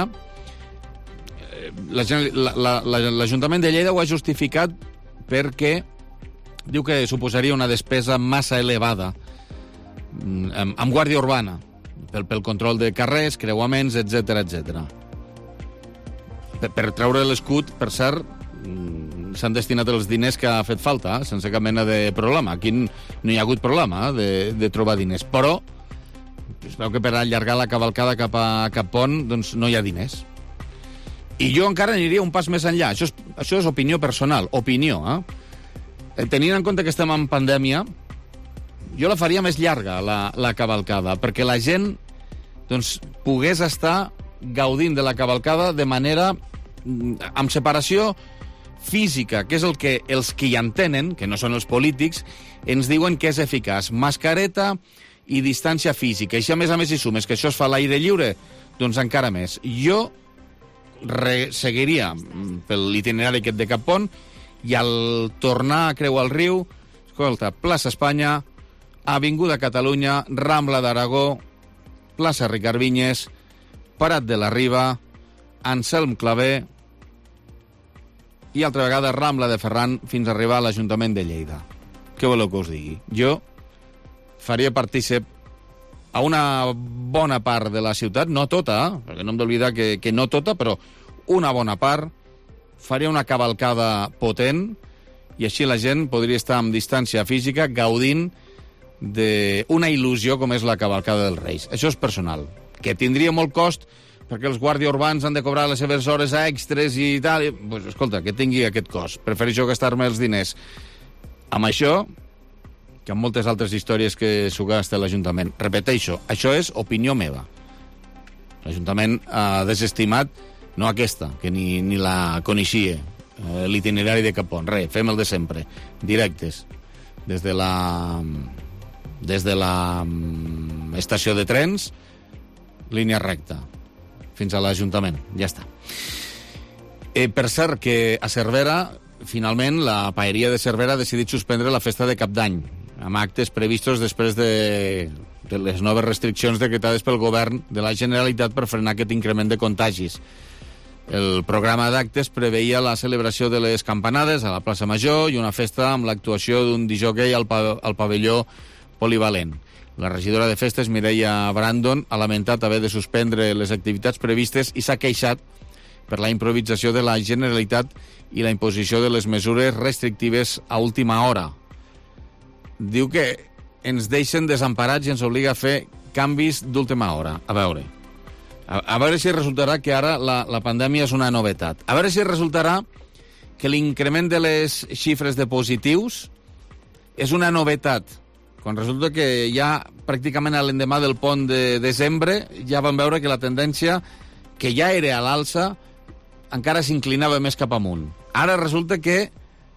L'Ajuntament de Lleida ho ha justificat perquè diu que suposaria una despesa massa elevada amb, amb guàrdia urbana pel, pel control de carrers, creuaments, etcètera, etcètera. Per, per treure l'escut, per cert, s'han destinat els diners que ha fet falta, sense cap mena de problema. Aquí no hi ha hagut problema de, de trobar diners, però es veu que per allargar la cavalcada cap a Cappont doncs no hi ha diners. I jo encara aniria un pas més enllà. Això és, això és opinió personal, opinió, eh? Tenint en compte que estem en pandèmia, jo la faria més llarga, la, la cavalcada, perquè la gent doncs, pogués estar gaudint de la cavalcada de manera amb separació física, que és el que els que hi entenen, que no són els polítics, ens diuen que és eficaç. Mascareta i distància física. I si a més a més hi sumes que això es fa a l'aire lliure, doncs encara més. Jo re seguiria pel itinerari aquest de Cappont i al tornar a creuar el riu, escolta, plaça Espanya, Avinguda Catalunya, Rambla d'Aragó, plaça Ricard Vinyes, Parat de la Riba, Anselm Clavé i altra vegada Rambla de Ferran fins a arribar a l'Ajuntament de Lleida. Què voleu que us digui? Jo faria partícip a una bona part de la ciutat, no tota, eh? perquè no hem d'oblidar que, que no tota, però una bona part, faria una cavalcada potent i així la gent podria estar amb distància física gaudint d'una il·lusió com és la cavalcada dels Reis. Això és personal, que tindria molt cost perquè els guàrdies urbans han de cobrar les seves hores extres i tal. I, pues, escolta, que tingui aquest cost. Prefereixo gastar-me els diners amb això que amb moltes altres històries que s'ho gasta l'Ajuntament. Repeteixo, això és opinió meva. L'Ajuntament ha desestimat, no aquesta, que ni, ni la coneixia, eh, l'itinerari de Cappont. Res, fem el de sempre. Directes. Des de la... des de la estació de trens, línia recta, fins a l'Ajuntament. Ja està. Eh, per cert, que a Cervera, finalment, la paeria de Cervera ha decidit suspendre la festa de Cap d'Any, amb actes previstos després de, de les noves restriccions decretades pel govern de la Generalitat per frenar aquest increment de contagis. El programa d'actes preveia la celebració de les campanades a la plaça Major i una festa amb l'actuació d'un disjockey al, pa al pavelló polivalent. La regidora de festes, Mireia Brandon, ha lamentat haver de suspendre les activitats previstes i s'ha queixat per la improvisació de la Generalitat i la imposició de les mesures restrictives a última hora. Diu que ens deixen desemparats i ens obliga a fer canvis d'última hora. A veure, a, a veure si resultarà que ara la, la pandèmia és una novetat. A veure si resultarà que l'increment de les xifres de positius és una novetat. Quan resulta que ja pràcticament a l'endemà del pont de desembre ja vam veure que la tendència, que ja era a l'alça, encara s'inclinava més cap amunt. Ara resulta que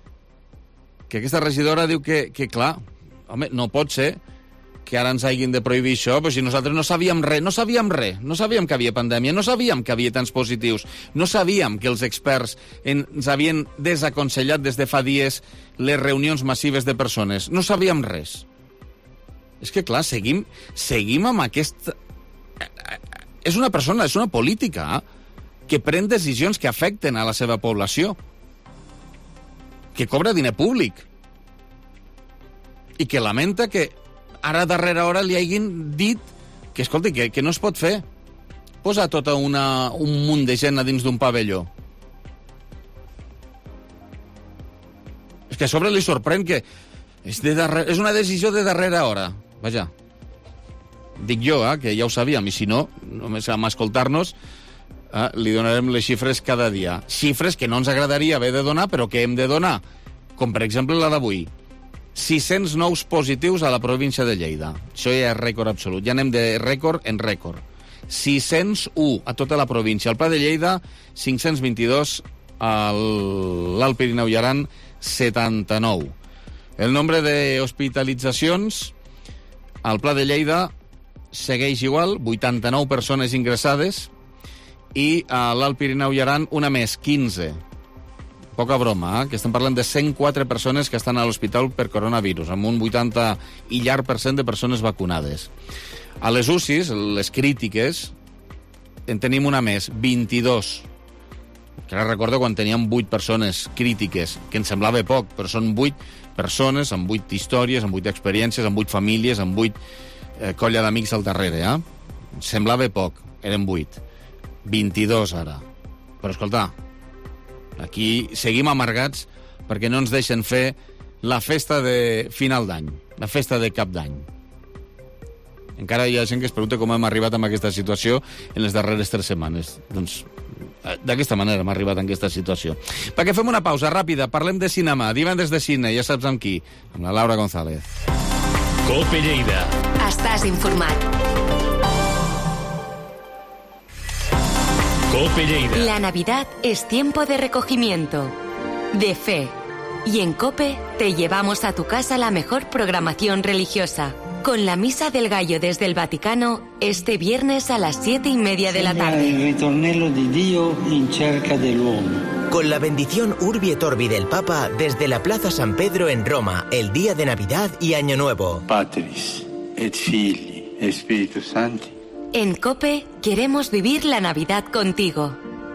que aquesta regidora diu que, que clar, home, no pot ser que ara ens hagin de prohibir això, però si nosaltres no sabíem res, no sabíem res, no sabíem que havia pandèmia, no sabíem que havia tants positius, no sabíem que els experts ens havien desaconsellat des de fa dies les reunions massives de persones, no sabíem res. És que, clar, seguim, seguim amb aquest... És una persona, és una política, eh? que pren decisions que afecten a la seva població, que cobra diner públic, i que lamenta que ara a darrera hora li hagin dit que, escolti, que, que no es pot fer, posar tota una, un munt de gent a dins d'un pavelló? És que a sobre li sorprèn que és, de darrere, és una decisió de darrera hora. Vaja. Dic jo, eh, que ja ho sabíem, i si no, només amb escoltar-nos, eh, li donarem les xifres cada dia. Xifres que no ens agradaria haver de donar, però que hem de donar. Com, per exemple, la d'avui. sis-cents nous positius a la província de Lleida. Això ja és rècord absolut. Ja anem de rècord en rècord. sis-cents u a tota la província. Al Pla de Lleida, cinc-cents vint-i-dos. A l'Alt Pirineu i Aran, setanta-nou. El nombre d'hospitalitzacions al Pla de Lleida segueix igual, vuitanta-nou persones ingressades, i a l'Alt Pirineu i Aran una més, quinze. Poca broma, eh? Que estem parlant de cent quatre persones que estan a l'hospital per coronavirus, amb un vuitanta i llarg per cent de persones vacunades. A les U C Is, les crítiques, en tenim una més, vint-i-dos. Que ara recordo quan teníem vuit persones crítiques, que ens semblava poc, però són vuit persones amb vuit històries, amb vuit experiències, amb vuit famílies, amb vuit eh, colla d'amics al darrere, eh? Semblava poc, eren vuit. vint-i-dos ara. Però escolta, aquí seguim amargats perquè no ens deixen fer la festa de final d'any, la festa de cap d'any. Encara hi ha gent que es pregunta com hem arribat a aquesta situació en les darreres tres setmanes. Doncs d'aquesta manera hem arribat a aquesta situació. Perquè fem una pausa ràpida, parlem de cinema. Divendres de cine, ja saps amb qui? Amb la Laura González. Cope Lleida. Estàs informat. Cope Lleida. La Navidad es tiempo de recogimiento, de fe. Y en Cope te llevamos a tu casa la mejor programación religiosa. Con la Misa del Gallo desde el Vaticano, este viernes a las siete y media de la tarde. Il ritornello di Dio in cerca dell'uomo. Con la bendición Urbi et Orbi del Papa desde la Plaza San Pedro en Roma, el día de Navidad y Año Nuevo. Patris, et Filii, et Spiritus Sancti. En Cope queremos vivir la Navidad contigo.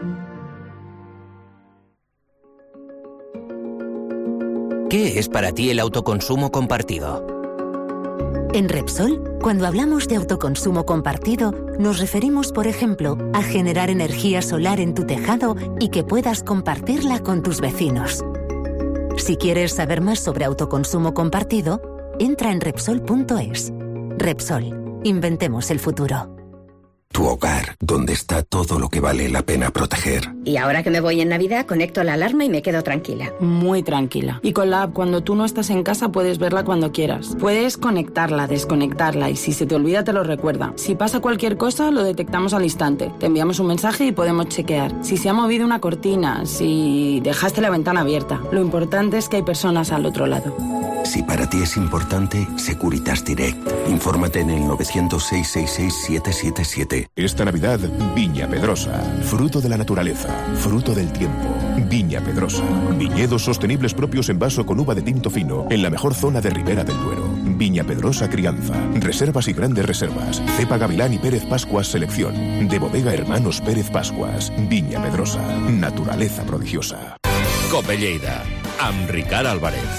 ¿Qué es para ti el autoconsumo compartido? En Repsol, cuando hablamos de autoconsumo compartido, nos referimos, por ejemplo, a generar energía solar en tu tejado y que puedas compartirla con tus vecinos. Si quieres saber más sobre autoconsumo compartido, entra en Repsol punto es. Repsol, inventemos el futuro. Tu hogar, donde está todo lo que vale la pena proteger. Y ahora que me voy en Navidad, conecto la alarma y me quedo tranquila. Muy tranquila. Y con la app, cuando tú no estás en casa, puedes verla cuando quieras. Puedes conectarla, desconectarla y si se te olvida, te lo recuerda. Si pasa cualquier cosa, lo detectamos al instante. Te enviamos un mensaje y podemos chequear. Si se ha movido una cortina, si dejaste la ventana abierta. Lo importante es que hay personas al otro lado. Si para ti es importante, Securitas Direct. Infórmate en el nueve cero cero, seis seis seis, siete siete siete. Esta Navidad, Viña Pedrosa. Fruto de la naturaleza, fruto del tiempo. Viña Pedrosa. Viñedos sostenibles propios en vaso con uva de tinto fino, en la mejor zona de Ribera del Duero. Viña Pedrosa Crianza. Reservas y grandes reservas. Cepa Gavilán y Pérez Pascuas Selección. De Bodega Hermanos Pérez Pascuas. Viña Pedrosa. Naturaleza prodigiosa. Cope Lleida. Amb Ricard Álvarez.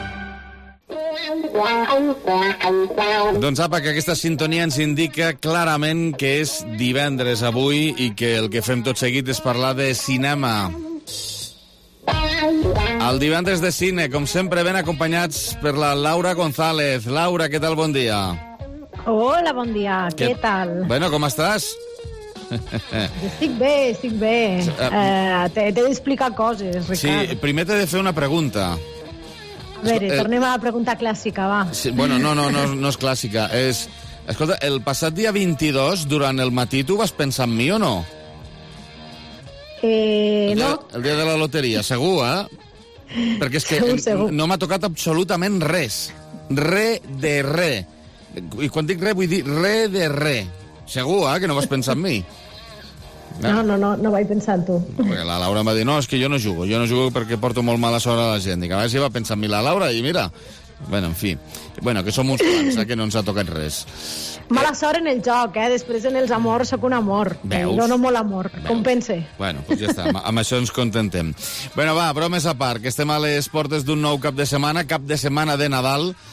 Doncs apa, que aquesta sintonia ens indica clarament que és divendres avui i que el que fem tot seguit és parlar de cinema. El divendres de cine, com sempre, ben acompanyats per la Laura González. Laura, què tal? Bon dia. Hola, bon dia. Què, què tal? Bueno, com estàs? Estic bé, estic bé. Uh, T'he d'explicar coses, Ricard. Sí, primer t'he de fer una pregunta. A veure, eh, tornem a la pregunta clàssica, va. Sí, bueno, no, no, no, no és clàssica. És... Escolta, el passat dia vint-i-dos, durant el matí, tu vas pensar en mi o no? Eh, el dia, no. El dia de la loteria, segur, eh? Perquè és que segur, segur. No m'ha tocat absolutament res. Re de re. I quan dic re, vull dir re de re. Segur, eh, que no vas pensar en mi? No, no, no, no vaig pensar en tu. Perquè la Laura em va dir, no, és que jo no jugo, jo no jugo perquè porto molt mala sort a la gent. Dic, a veure si va pensar en mi la Laura i mira... Bueno, en fi, bueno, que som uns quants, eh, que no ens ha tocat res. Mala sort en el joc, eh? Després en els amors sóc un amor. Veus? Dono molt amor, Veus? compense. Bueno, doncs ja està, amb, amb això ens contentem. Bueno, va, bromes a part, que estem a les portes d'un nou cap de setmana, cap de setmana de Nadal,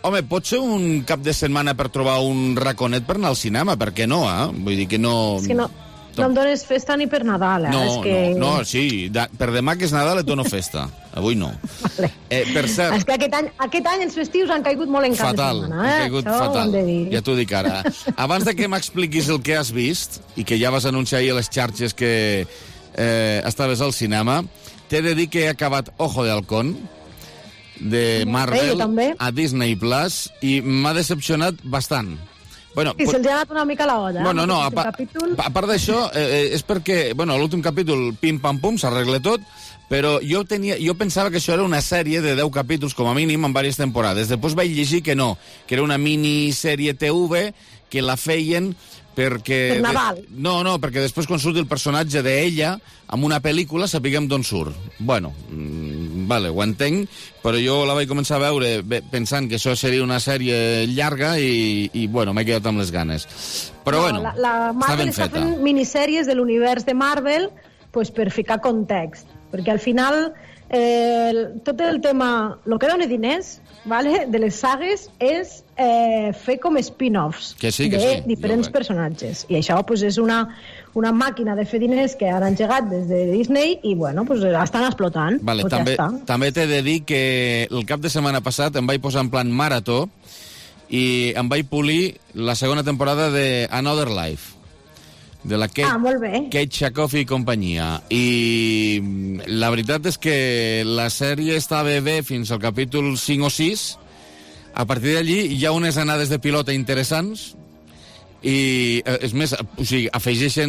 home, pot ser un cap de setmana per trobar un raconet per anar al cinema, per què no, eh? Vull dir que no... És que no, no em dones festa ni per Nadal, eh? No, és que... no, no, sí, da, per demà que és Nadal et dono festa, avui no. Vale. Eh, per cert... És que aquest any, aquest any els festius han caigut molt en cap fatal, de setmana, eh? han caigut Això fatal, ho hem de dir. ja t'ho dic ara. Abans de que m'expliquis el que has vist, i que ja vas anunciar ahir a les xarxes que eh, estaves al cinema, t'he de dir que he acabat Ojo de Halcón, de Marvel, a Disney Plus, i m'ha decepcionat bastant. Bueno, I se'ls ha anat una mica la olla. Bueno, no, a, pa capítol... a part d'això, eh, és perquè, bueno, l'últim capítol, pim-pam-pum, s'arregla tot, però jo, tenia, jo pensava que això era una sèrie de deu capítols, com a mínim, en diverses temporades. Després vaig llegir que no, que era una minissèrie T V que la feien perquè... Per Nadal. De... No, no, perquè després quan surti el personatge d'ella en una pel·lícula sapiguem d'on surt. Bueno, mmm, vale, ho entenc, però jo la vaig començar a veure bé, pensant que això seria una sèrie llarga i, i bueno, m'he quedat amb les ganes. Però no, bueno, la, la Marvel està, està fent minissèries de l'univers de Marvel pues, per ficar context, perquè al final eh, tot el tema, el que dona diners, vale, de les sagues és eh, fer com spin-offs que sí, que de sí. diferents personatges. I això pues, és una, una màquina de fer diners que han engegat des de Disney i bueno, pues, estan explotant. Vale, pues, també ja també t'he de dir que el cap de setmana passat em vaig posar en plan marató i em vaig polir la segona temporada de Another Life, de la Kate, ah, molt bé. Kate Sackhoff i companyia. I la veritat és que la sèrie estava bé fins al capítol cinc o sis. A partir d'allí hi ha unes anades de pilota interessants i, és més, o sigui, afegeixen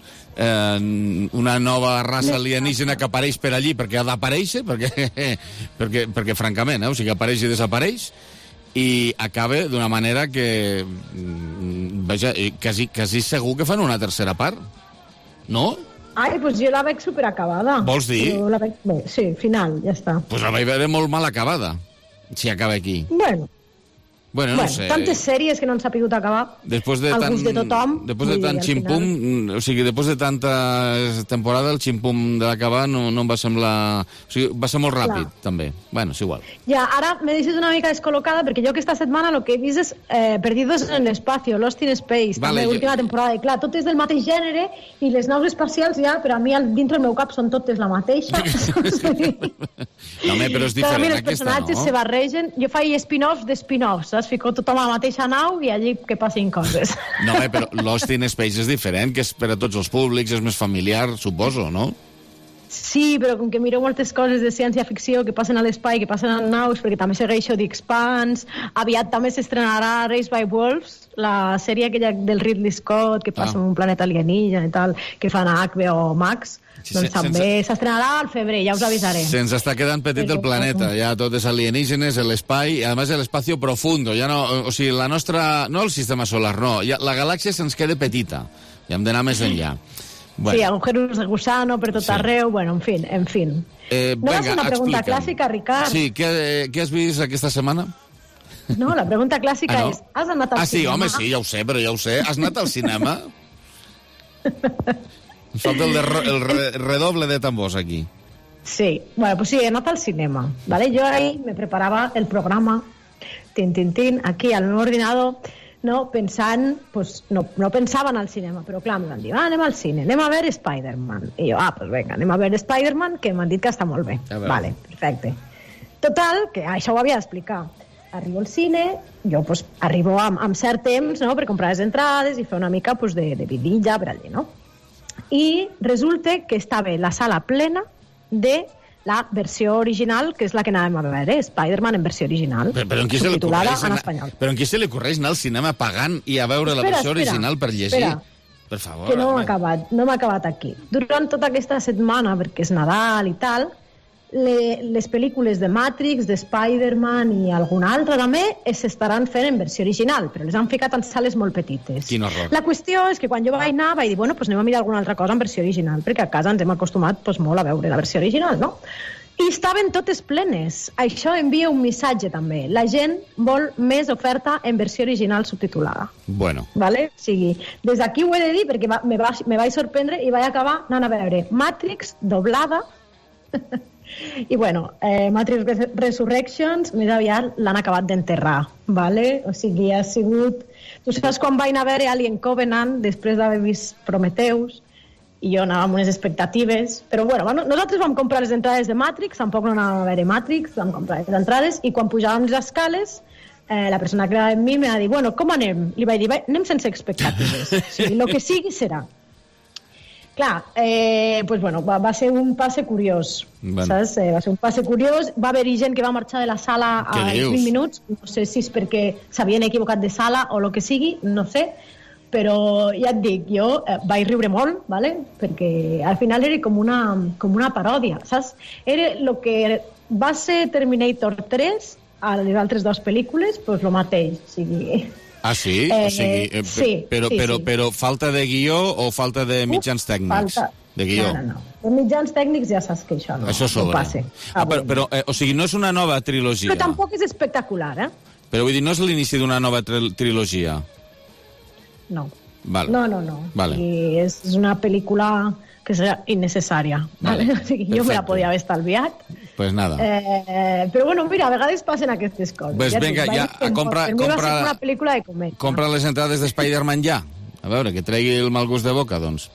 eh, una nova raça alienígena que apareix per allí perquè ha d'aparèixer, perquè, perquè, perquè francament, eh, o sigui, apareix i desapareix, i acaba d'una manera que vaja, quasi, quasi segur que fan una tercera part, no? Ai, doncs jo la veig superacabada. Vols dir? Jo la veig... Bé, sí, final, ja està. Doncs pues la vaig veure molt mal acabada, si acaba aquí. Bueno, Bueno, no bueno, sé. tantes sèries que no han sapigut acabar. Després de al tant, gust de tothom. Després de tant ximpum, o sigui, després de tanta temporada, el ximpum d'acabar no, no em va semblar... O sigui, va ser molt ràpid, Clar. també. Bueno, és igual. Ja, ara me deixes una mica descol·locada perquè jo aquesta setmana el que he vist és eh, Perdidos en l'espacio, Lost in Space, Vale, també, jo- última temporada. I clar, tot és del mateix gènere i les naus espacials ja, però a mi al- dintre del meu cap són totes la mateixa. No, home, però és Però a mi diferent els aquesta, personatges no? se barregen. Jo faig spin-offs de spin-offs, saps? Fico tothom a la mateixa nau i allí que passin coses. No, home, però Lost in Space és diferent, que és per a tots els públics, és més familiar, suposo, no? Sí, però com que miro moltes coses de ciència-ficció que passen a l'espai, que passen a naus, perquè també segueixo The Expanse, aviat també s'estrenarà Raised by Wolves, la sèrie aquella del Ridley Scott, que passa Ah. en un planeta alienígena i tal, que fan a H B O Max, Sí, doncs se- també s'estrenarà al febrer, ja us avisaré. Se'ns està quedant petit el planeta, ja tot és alienígenes, l'espai, i a més l'espacio profundo, ja no, o sigui, la nostra, no el sistema solar, no, ja, la galàxia se'ns queda petita, ja hem d'anar més enllà. Bueno. Sí, agujeros de gusano per tot Sí. arreu, bueno, en fin, en fin. Eh, No va ser una pregunta explica'm. clàssica, Ricard. Sí, què, què has vist aquesta setmana? No, la pregunta clàssica Ah, no? és, has anat al Ah, sí, cinema? home, sí, ja ho sé, però ja ho sé. Has anat al cinema? Em falta el, de, ro- el re, redoble de tambors aquí. Sí, bueno, pues sí, he anat al cinema, ¿vale? Yo ahí me preparaba el programa, tin, tin, tin, aquí al meu ordinador, no, pensant, pues no, no pensava en el cinema, però clar, em van dir, ah, anem al cine, anem a veure Spider-Man. I jo, ah, pues vinga, anem a veure Spider-Man, que m'han dit que està molt bé. A veure. Vale, perfecte. Total, que això ho havia d'explicar. Arribo al cine, jo pues, arribo amb, amb cert temps, no?, per comprar les entrades i fer una mica pues, de, de vidilla per allí, no? I resulta que estava la sala plena de la versió original, que és la que anàvem a veure, Spider-Man en versió original, Però, però, en qui se li subtitulada ocorreix en anar, espanyol. però en qui se li ocorreix anar al cinema pagant i a veure la Espera, versió espera, original per llegir? espera. Per favor. Que no home. m'ha acabat, no m'ha acabat aquí. Durant tota aquesta setmana, perquè és Nadal i tal, le, les pel·lícules de Matrix, de Spider-Man i alguna altra també s'estaran fent en versió original, però les han ficat en sales molt petites. Quin horror. La qüestió és que quan jo vaig anar vaig dir, bueno, pues anem a mirar alguna altra cosa en versió original, perquè a casa ens hem acostumat pues, molt a veure la versió original, no? I estaven totes plenes. Això envia un missatge també. La gent vol més oferta en versió original subtitulada. Bueno, Vale? O sigui, des d'aquí ho he de dir perquè va, me, va, me vaig sorprendre i vaig acabar anant a veure Matrix doblada I bueno, eh, Matrix Resurrections més aviat l'han acabat d'enterrar, vale? O sigui, ha sigut... Tu saps quan vaig anar a veure Alien Covenant després d'haver vist Prometheus, i jo anava amb unes expectatives, però bueno, nosaltres vam comprar les entrades de Matrix, tampoc no anàvem a veure Matrix, vam comprar les entrades, i quan pujàvem les escales, eh, la persona que era amb mi m'ha dit, bueno, com anem? Li vaig dir, anem sense expectatives, o sigui, el que sigui serà. Clar, eh, pues bueno, va, va ser un passe curiós, bueno. saps? Eh, va ser un passe curiós, va haver-hi gent que va marxar de la sala a vint minuts, no sé si és perquè s'havien equivocat de sala o el que sigui, no sé, però ja et dic, jo eh, vaig riure molt, ¿vale? Perquè al final era com una, com una paròdia, saps? Era el que va ser Terminator tres a les altres dues pel·lícules, doncs pues, el mateix, o sigui... Ah, sí? Eh, o sigui, eh, sí, però, sí, però, sí. però falta de guió o falta de mitjans tècnics? Falta... De guió. No, no, no. De mitjans tècnics ja saps que això no, això no passa. Ah, però, però eh, o sigui, no és una nova trilogia. Però tampoc és espectacular, eh? Però vull dir, no és l'inici d'una nova tri trilogia? No. Vale. No, no, no. Vale. I és una pel·lícula que serà innecessària. Vale. Vale? O sigui, jo me la podia haver estalviat. Pues nada. Eh, però bueno, mira, a vegades passen aquestes coses. Pues ja venga, ja, a compra... Per mi va compra ser una pel·lícula de comèdia. Compra les entrades de Spider-Man ja. A veure, que tregui el mal gust de boca, doncs.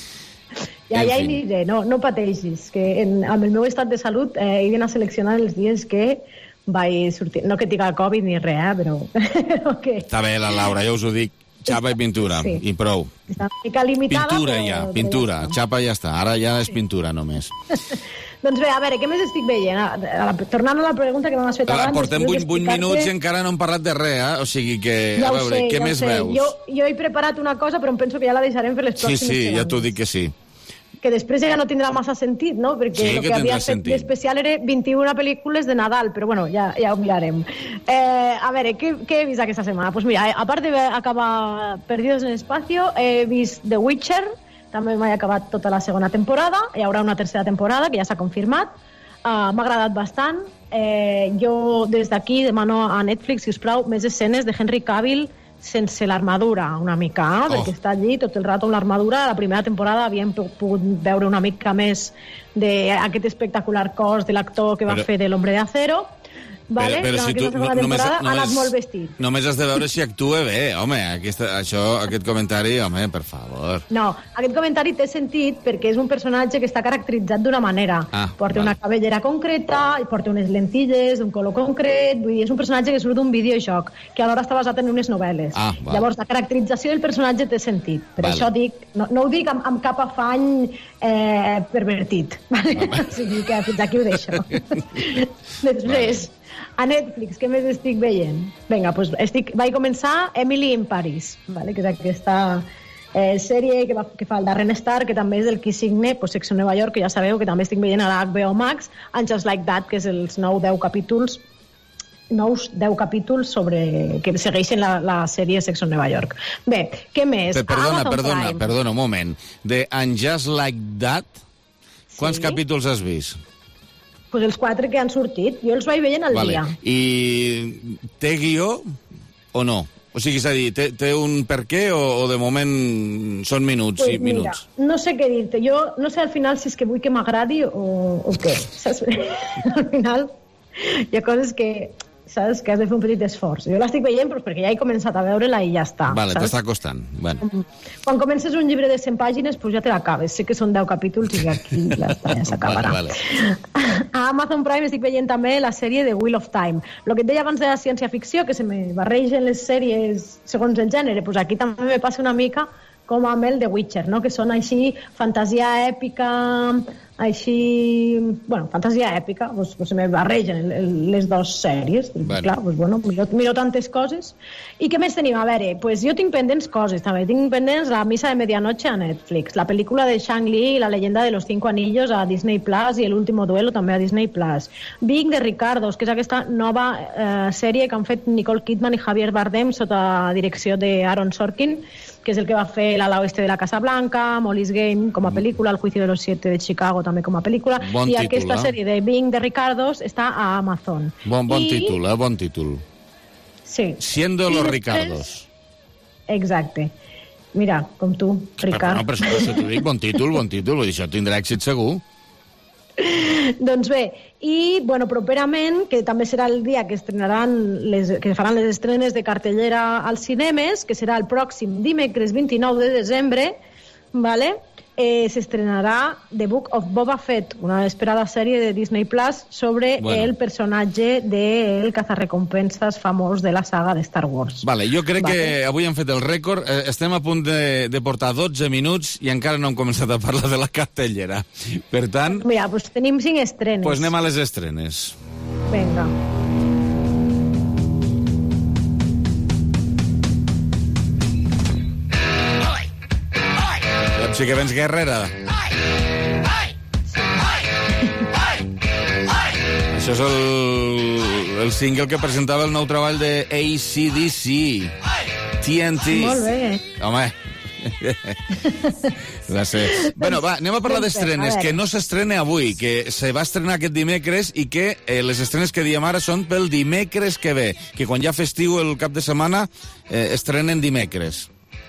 Ja, ja hi aniré, no, no pateixis, que en, amb el meu estat de salut eh, he d'anar seleccionant els dies que vaig sortir. No que tinc el Covid ni res, eh, però... okay. Està bé, la Laura, ja us ho dic. Xapa i pintura, sí. I prou. Està una mica limitada, pintura però... ja, pintura. Ja xapa ja està. Ara ja és pintura, només. Doncs bé, a veure, què més estic veient? A, a la, tornant a la pregunta que m'has fet abans... Portem vuit minuts i encara no hem parlat de res, eh? O sigui que, ja a veure, sé, què ja més sé. veus? Jo, jo he preparat una cosa, però em penso que ja la deixarem per les sí, pròximes Sí, sí, semanes. ja t'ho dic que sí. Que després ja no tindrà massa sentit, no? Perquè sí, el que, que havia fet d'especial era vint-i-una pel·lícules de Nadal, però bueno, ja, ja ho mirarem. Eh, a veure, què, què he vist aquesta setmana? Pues mira, a part d'acabar Perdidos en el Espacio, he vist The Witcher, també m'he acabat tota la segona temporada, hi haurà una tercera temporada, que ja s'ha confirmat. Uh, m'ha agradat bastant. Eh, jo des d'aquí demano a Netflix, si us plau, més escenes de Henry Cavill sense l'armadura, una mica, eh? oh. perquè està allí tot el rato amb l'armadura. La primera temporada havíem pogut veure una mica més d'aquest espectacular cos de l'actor que va però... fer de l'Hombre de Acero. Vale? Però, però si tu no, només, ha només, anat molt vestit. Només has de veure si actua bé, home, aquesta, això, aquest comentari, home, per favor. No, aquest comentari té sentit perquè és un personatge que està caracteritzat d'una manera. Ah, porta vale. una cabellera concreta, porta unes lentilles d'un color concret, vull dir, és un personatge que surt d'un videojoc, que alhora està basat en unes novel·les. Ah, vale. Llavors, la caracterització del personatge té sentit. Per vale. això dic, no, no ho dic amb, amb cap afany eh, pervertit. Vale? Vale. O sigui que fins aquí ho deixo. Després... Vale. A Netflix, què més estic veient? Vinga, doncs estic, vaig començar Emily in Paris, vale? Que és aquesta eh, sèrie que, va, que fa el Darren Star, que també és el qui signe pues, Sexo Nova York, que ja sabeu que també estic veient a l'H B O Max, and Just Like That, que és els nou deu capítols nous deu capítols sobre que segueixen la, la sèrie Sexo Nova York. Bé, què més? Perdona, perdona, perdona, un moment. De And Just Like That, quants sí? capítols has vist? Pues els quatre que han sortit. Jo els vaig veient al vale. dia. I té guió o no? O sigui, és a dir, té, té un per què o, o de moment són minuts pues i minuts? Mira, no sé què dir-te. Jo no sé al final si és que vull que m'agradi o, o què. Saps? Al final hi ha coses que... saps? Que has de fer un petit esforç. Jo l'estic veient però perquè ja he començat a veure-la i ja està. Vale, t'està costant. Bueno. Quan comences un llibre de cent pàgines, pues ja te l'acabes. Sé que són deu capítols i aquí ja s'acabarà. Vale, vale. A Amazon Prime estic veient també la sèrie de Wheel of Time. El que et deia abans de la ciència-ficció, que se me barregen les sèries segons el gènere, pues aquí també me passa una mica com amb el The Witcher, no? Que són així fantasia èpica, així... Bueno, fantasia èpica, doncs, doncs se me barregen les dues sèries. Bueno. Clar, doncs, bueno, miro, miro tantes coses. I què més tenim? A veure, pues jo tinc pendents coses, també. Tinc pendents La misa de medianoche a Netflix, la pel·lícula de Shang-Li, La leyenda de los cinco anillos a Disney Plus i El último duelo també a Disney Plus. Big de Ricardos, que és aquesta nova eh, sèrie que han fet Nicole Kidman i Javier Bardem sota direcció d'Aaron Sorkin, que és el que va fer l'ala oeste de la Casa Blanca, Molly's Game com a pel·lícula, El juicio de los siete de Chicago també com a pel·lícula, bon i títol, aquesta eh? sèrie de Bing de Ricardos està a Amazon. Bon, bon I... títol, eh? Bon títol. Sí. Siendo I los després... Ricardos. Exacte. Mira, com tu, Ricard. Però, no, però això t'ho dic, bon títol, bon títol, vull dir, això tindrà èxit segur. Doncs bé, i bueno, properament, que també serà el dia que estrenaran les, que faran les estrenes de cartellera als cinemes, que serà el pròxim dimecres vint-i-nou de desembre, vale? eh, s'estrenarà The Book of Boba Fett, una esperada sèrie de Disney Plus sobre bueno. el personatge del cazarrecompenses famós de la saga de Star Wars. Vale, jo crec vale. que avui hem fet el rècord. Eh, estem a punt de, de portar dotze minuts i encara no hem començat a parlar de la cartellera. Per tant... Mira, doncs tenim cinc estrenes. Doncs pues anem a les estrenes. Vinga. Sí que vens guerrera. Això és el, el single que presentava el nou treball de A C D C. T N T. Molt bé. Home. Gràcies. Bueno, va, anem a parlar d'estrenes, que no s'estrena avui, que se va estrenar aquest dimecres i que eh, les estrenes que diem ara són pel dimecres que ve, que quan ja festiu el cap de setmana eh, estrenen dimecres.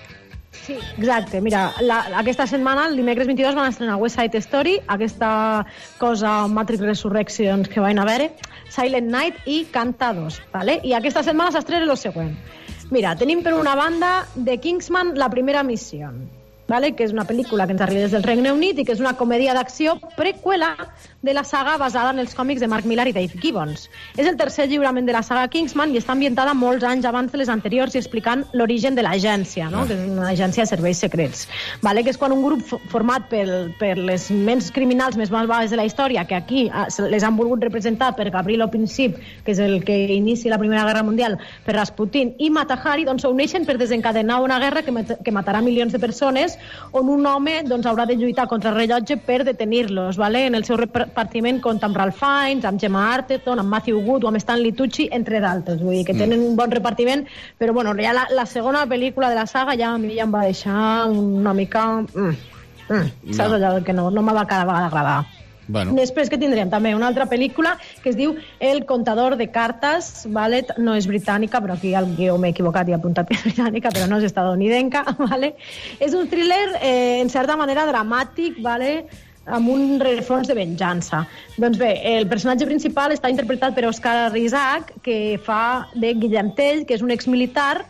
Sí, exacte. Mira, la, aquesta setmana, el dimecres vint-i-dos, van estrenar West Side Story, aquesta cosa Matrix Resurrections que van a veure, Silent Night i Cantados, ¿vale? I aquesta setmana s'estrena el següent. Mira, tenim per una banda The Kingsman, la primera missió, ¿vale? Que és una pel·lícula que ens arriba des del Regne Unit i que és una comèdia d'acció preqüela de la saga basada en els còmics de Mark Millar i Dave Gibbons. És el tercer lliurament de la saga Kingsman i està ambientada molts anys abans de les anteriors i explicant l'origen de l'agència, no? Que és una agència de serveis secrets. Vale? Que és quan un grup format per, per les ments criminals més malvades de la història, que aquí les han volgut representar per Gavrilo Princip, que és el que inicia la Primera Guerra Mundial, per Rasputin i Mata Hari, doncs s'uneixen per desencadenar una guerra que, que matarà milions de persones, on un home doncs, haurà de lluitar contra el rellotge per detenir-los, ¿vale? En el seu repartiment compta amb Ralph Fiennes, amb Gemma Arterton, amb Matthew Wood o amb Stanley Tucci, entre d'altres. Vull dir que tenen un bon repartiment, però bueno, ja la, la segona pel·lícula de la saga ja a mi ja em va deixar una mica... Mm, mm, saps no. allò que no, no m'ha cada vegada agradar. Bueno. Després que tindrem també una altra pel·lícula que es diu El contador de cartes, ¿vale? No és britànica, però aquí al guió m'he equivocat i he apuntat que és britànica, però no és estadounidenca, ¿vale? És un thriller eh, en certa manera dramàtic, ¿vale? Amb un rerefons de venjança. Doncs bé, el personatge principal està interpretat per Oscar Isaac, que fa de Guillem Tell, que és un exmilitar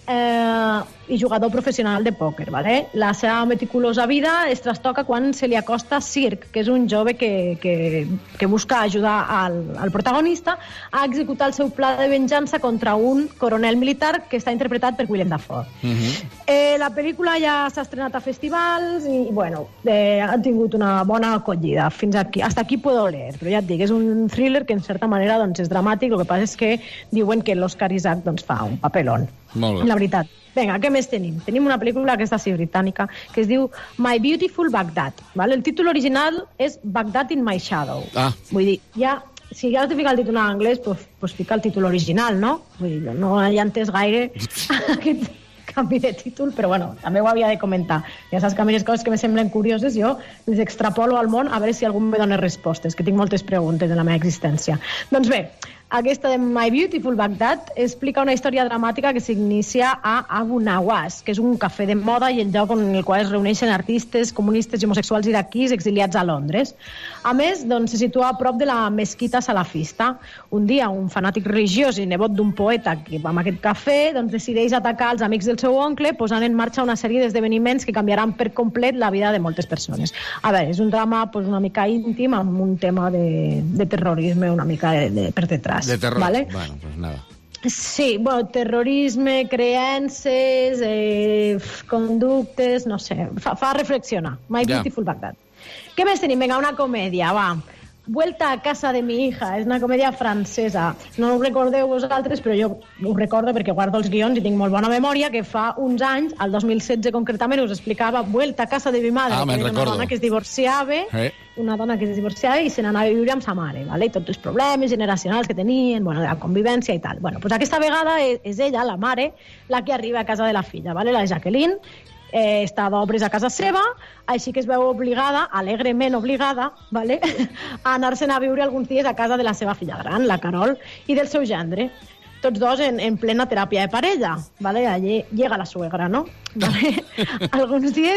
eh, i jugador professional de pòquer, ¿vale? La seva meticulosa vida es trastoca quan se li acosta Cirque, que és un jove que, que, que busca ajudar al, al protagonista a executar el seu pla de venjança contra un coronel militar que està interpretat per Willem Dafoe. Uh-huh. eh, la pel·lícula ja s'ha estrenat a festivals i, bueno, eh, ha tingut una bona acollida. Fins aquí, hasta aquí puedo leer, però ja et dic, és un thriller que en certa manera doncs, és dramàtic, el que passa és que diuen que l'Oscar Isaac doncs, fa un papelón. Molt bé. La veritat. Vinga, què més tenim? Tenim una pel·lícula, aquesta sí, britànica, que es diu My Beautiful Baghdad. ¿Vale? El títol original és Baghdad in My Shadow. Ah. Vull dir, ja, si ja has de ficar el títol en anglès, pues, pues fica el títol original, no? Vull dir, no he entès gaire aquest canvi de títol, però bueno, també ho havia de comentar. Ja saps que a mi les coses que me semblen curioses jo les extrapolo al món a veure si algú me dona respostes, que tinc moltes preguntes en la meva existència. Doncs bé, aquesta de My Beautiful Baghdad explica una història dramàtica que s'inicia a Abu Nawas, que és un cafè de moda i el lloc en el qual es reuneixen artistes, comunistes i homosexuals iraquís exiliats a Londres. A més, doncs, se situa a prop de la mesquita salafista. Un dia, un fanàtic religiós i nebot d'un poeta que va a aquest cafè doncs, decideix atacar els amics del seu oncle posant en marxa una sèrie d'esdeveniments que canviaran per complet la vida de moltes persones. A veure, és un drama pues, una mica íntim amb un tema de, de terrorisme una mica de, de, per detrás. De terror. ¿Vale? Bueno, pues nada. Sí, bueno, terrorisme, creences, eh, conductes, no sé, fa, fa reflexionar. My Ja. Beautiful Baghdad. Què més tenim? Vinga, una comèdia, va. Vuelta a casa de mi hija, és una comèdia francesa. No ho recordeu vosaltres, però jo ho recordo perquè guardo els guions i tinc molt bona memòria, que fa uns anys, al dos mil setze concretament, us explicava Vuelta a casa de mi madre, Ah, que me'n era una recordo. dona que es divorciava, Eh. una dona que es divorciava i se n'anava a viure amb sa mare, ¿vale? I tots els problemes generacionals que tenien, bueno, la convivència i tal. Bueno, pues aquesta vegada és, és ella, la mare, la que arriba a casa de la filla, ¿vale? La Jacqueline, eh, està d'obres a casa seva, així que es veu obligada, alegrement obligada, ¿vale? a anar-se'n a viure alguns dies a casa de la seva filla gran, la Carol, i del seu gendre. Tots dos en, en plena teràpia de parella, ¿vale? Allí llega la suegra, ¿no? ¿Vale? Alguns dies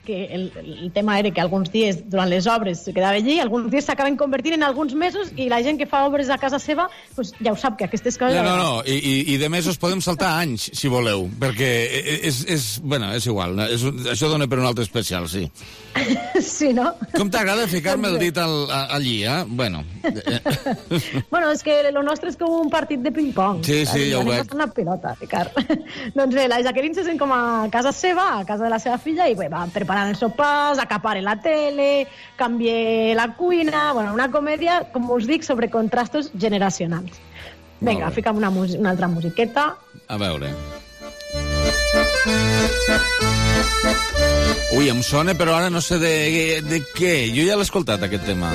que el, el tema era que alguns dies durant les obres se quedava allí, alguns dies s'acaben convertint en alguns mesos i la gent que fa obres a casa seva pues ja ho sap, que aquestes coses... No, no, no, i, i, i de mesos podem saltar anys, si voleu, perquè és, és, bueno, és igual, és, això dona per un altre especial, sí. Sí, no? Com t'agrada ficar-me el dit al, a, allí, eh? Bueno. Bueno, és que el nostre és com un partit de ping-pong. Sí, sí, ja ho veig. Una pilota, Ricard. Doncs bé, la Jacqueline se sent com a casa seva, a casa de la seva filla, i bé, va preparant els sopars, acaparen la tele, canvie la cuina... Bueno, una comèdia, com us dic, sobre contrastos generacionals. Vinga, fica'm una, una altra musiqueta. A veure... Ui, em sona, però ara no sé de, de què. Jo ja l'he escoltat, aquest tema.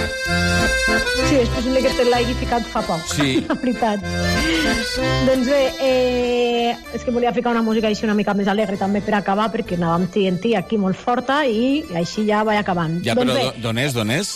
Sí, és possible que te l'hagi ficat fa poc. Sí. La veritat. Doncs bé, eh, és que volia ficar una música així una mica més alegre també per acabar, perquè anàvem T N T aquí molt forta i així ja vaig acabant. Ja, doncs però bé, d'on és, d'on és?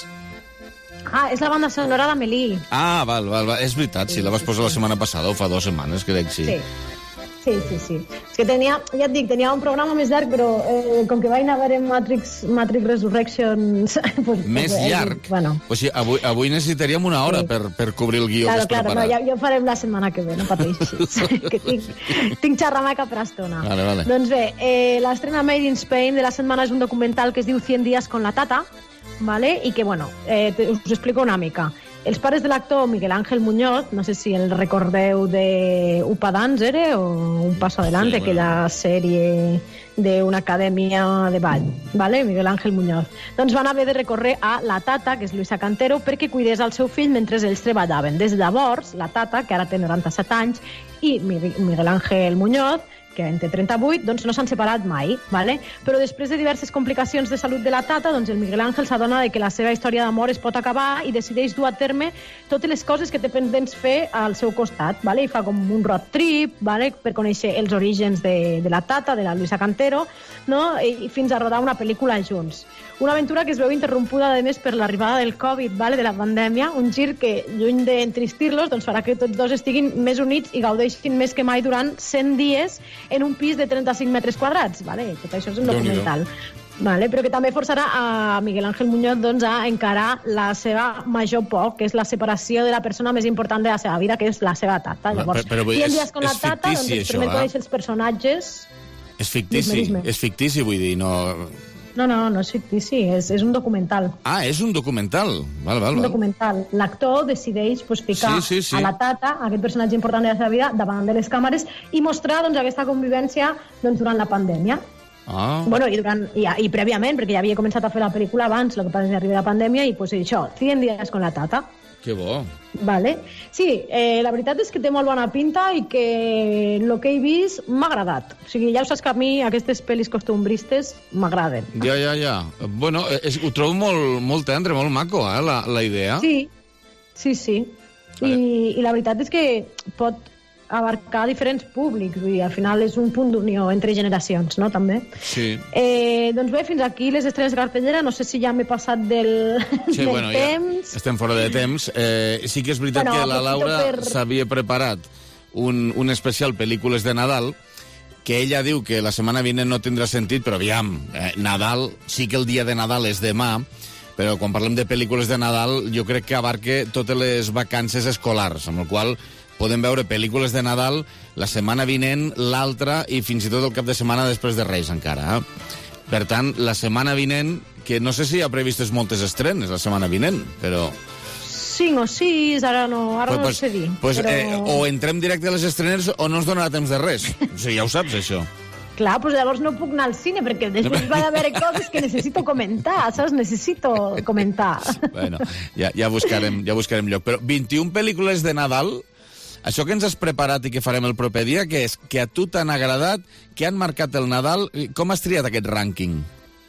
Ah, és la banda sonora d'Amélie. Ah, val, val, val. És veritat, sí, la vas posar la setmana passada, o fa dues setmanes, crec, sí. Sí. Sí, sí, sí. És que tenia, ja et dic, tenia un programa més llarg, però eh, com que vaig anar a veure Matrix, Matrix Resurrections... pues, Més pues, llarg? Eh, bueno. Pues sí, avui, avui necessitaríem una hora Sí. per, per cobrir el guió Claro, que has claro, no, preparat. ja, ja ho farem la setmana que ve, no pateixis. que tinc, tinc xerramaca per estona. Vale, vale. Doncs bé, eh, l'estrena Made in Spain de la setmana és un documental que es diu cien días con la tata, ¿vale? I que, bueno, eh, te, us explico una mica. Els pares de l'actor Miguel Ángel Muñoz, no sé si el recordeu de Upa Dance, era, o Un Paso Adelante, Sí, bueno. aquella sèrie d'una acadèmia de ball, ¿vale? Miguel Ángel Muñoz. Doncs van haver de recórrer a la tata, que és Luisa Cantero, perquè cuidés el seu fill mentre ells treballaven. Des de llavors, la tata, que ara té noranta-set anys, i Miguel Ángel Muñoz, que en té trenta-vuit, doncs no s'han separat mai, ¿vale? Però després de diverses complicacions de salut de la tata, doncs el Miguel Ángel s'adona de que la seva història d'amor es pot acabar i decideix dur a terme totes les coses que té pendents fer al seu costat, ¿vale? I fa com un road trip, ¿vale? Per conèixer els orígens de, de la tata, de la Luisa Cantero, no? I, i fins a rodar una pel·lícula junts. Una aventura que es veu interrompuda, a més, per l'arribada del Covid, ¿vale? De la pandèmia, un gir que, lluny d'entristir-los, doncs farà que tots dos estiguin més units i gaudeixin més que mai durant cent dies en un pis de trenta-cinc metres quadrats, ¿vale? Tot això és un documental. Vale, però que també forçarà a Miguel Ángel Muñoz doncs, a encarar la seva major por, que és la separació de la persona més important de la seva vida, que és la seva tata. Llavors, Però- però vull dir, cent és- dies con la és tata, doncs, fictici, ens això, permet eh? conèixer els personatges. És fictici, Dis-me, dis-me. és fictici, vull dir, no... No, no, no és fictici, és, és un documental. Ah, és un documental. Val, val, Un val. documental. L'actor decideix pues, ficar Sí, sí, sí. a la tata, aquest personatge important de la seva vida, davant de les càmeres i mostrar doncs, aquesta convivència doncs, durant la pandèmia. Ah. Bueno, i, durant, i, i prèviament, perquè ja havia començat a fer la pel·lícula abans, el que passa és que arriba la pandèmia, i pues, això, cent dies con la tata. Que bo. Vale. Sí, eh, la veritat és que té molt bona pinta i que el que he vist m'ha agradat. O sigui, ja ho saps que a mi aquestes pel·lis costumbristes m'agraden. Ja, ja, ja. Bueno, és, ho trobo molt, molt tendre, molt maco, eh, la, la idea. Sí, sí, sí. I, I la veritat és que pot abarcar diferents públics, vull dir, al final és un punt d'unió entre generacions, no?, també. Sí. Eh, doncs bé, fins aquí les estrenes de cartellera, no sé si ja m'he passat del, Sí, del bueno, ja temps. estem fora de temps. Eh, sí que és veritat Bueno, que la aprofito Laura per- s'havia preparat un, un especial pel·lícules de Nadal, que ella diu que la setmana vinent no tindrà sentit, però aviam, eh, Nadal, sí que el dia de Nadal és demà, però quan parlem de pel·lícules de Nadal jo crec que abarca totes les vacances escolars, amb la qual podem veure pel·lícules de Nadal la setmana vinent, l'altra i fins i tot el cap de setmana després de Reis encara. Eh? Per tant, la setmana vinent, que no sé si hi ha previstes moltes estrenes la setmana vinent, però... Cinc o sis, ara no, ara no ho sé dir. pues, però... eh, o entrem directe a les estrenes o no ens donarà temps de res. O sigui, ja ho saps, això. Clar, doncs llavors no puc anar al cine, perquè després va haver coses que necessito comentar, saps? Necessito comentar. Bueno, ja, ja, buscarem, ja buscarem lloc. Però vint-i-una pel·lícules de Nadal, això que ens has preparat i que farem el proper dia, que és que a tu t'han agradat, que han marcat el Nadal, com has triat aquest rànquing?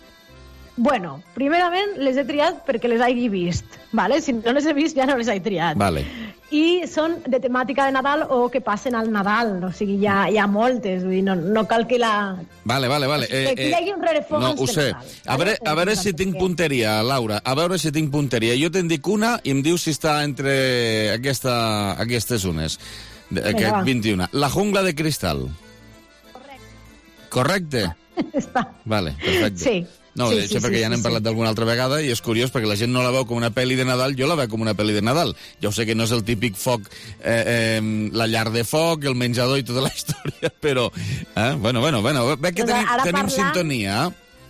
Bueno, primerament les he triat perquè les hagi vist, ¿vale? Si no les he vist ja no les he triat. Vale. I són de temàtica de Nadal o que passen al Nadal, o sigui, hi ha, hi ha moltes, vull dir, no, no cal que la... Vale, vale, vale. Que aquí hi hagi un rerefons no, ho sé. general, A veure, a veure si tinc punteria, Laura. A veure si tinc punteria. Jo te'n dic una i em dius si està entre aquesta, aquestes unes. Vinga, Aquest va. vint-i-una. La jungla de cristal. Correcte. Correcte? Està. Vale, perfecte. Sí. No, sí, sí, sí, perquè sí, ja n'hem sí, parlat sí. d'alguna altra vegada i és curiós perquè la gent no la veu com una pel·li de Nadal, jo la veig com una pel·li de Nadal. Ja ho sé que no és el típic foc, eh, eh, la llar de foc, el menjador i tota la història, però... Eh? Bueno, bueno, bueno, veig que Doncs tenim, ara tenim parlant- sintonia.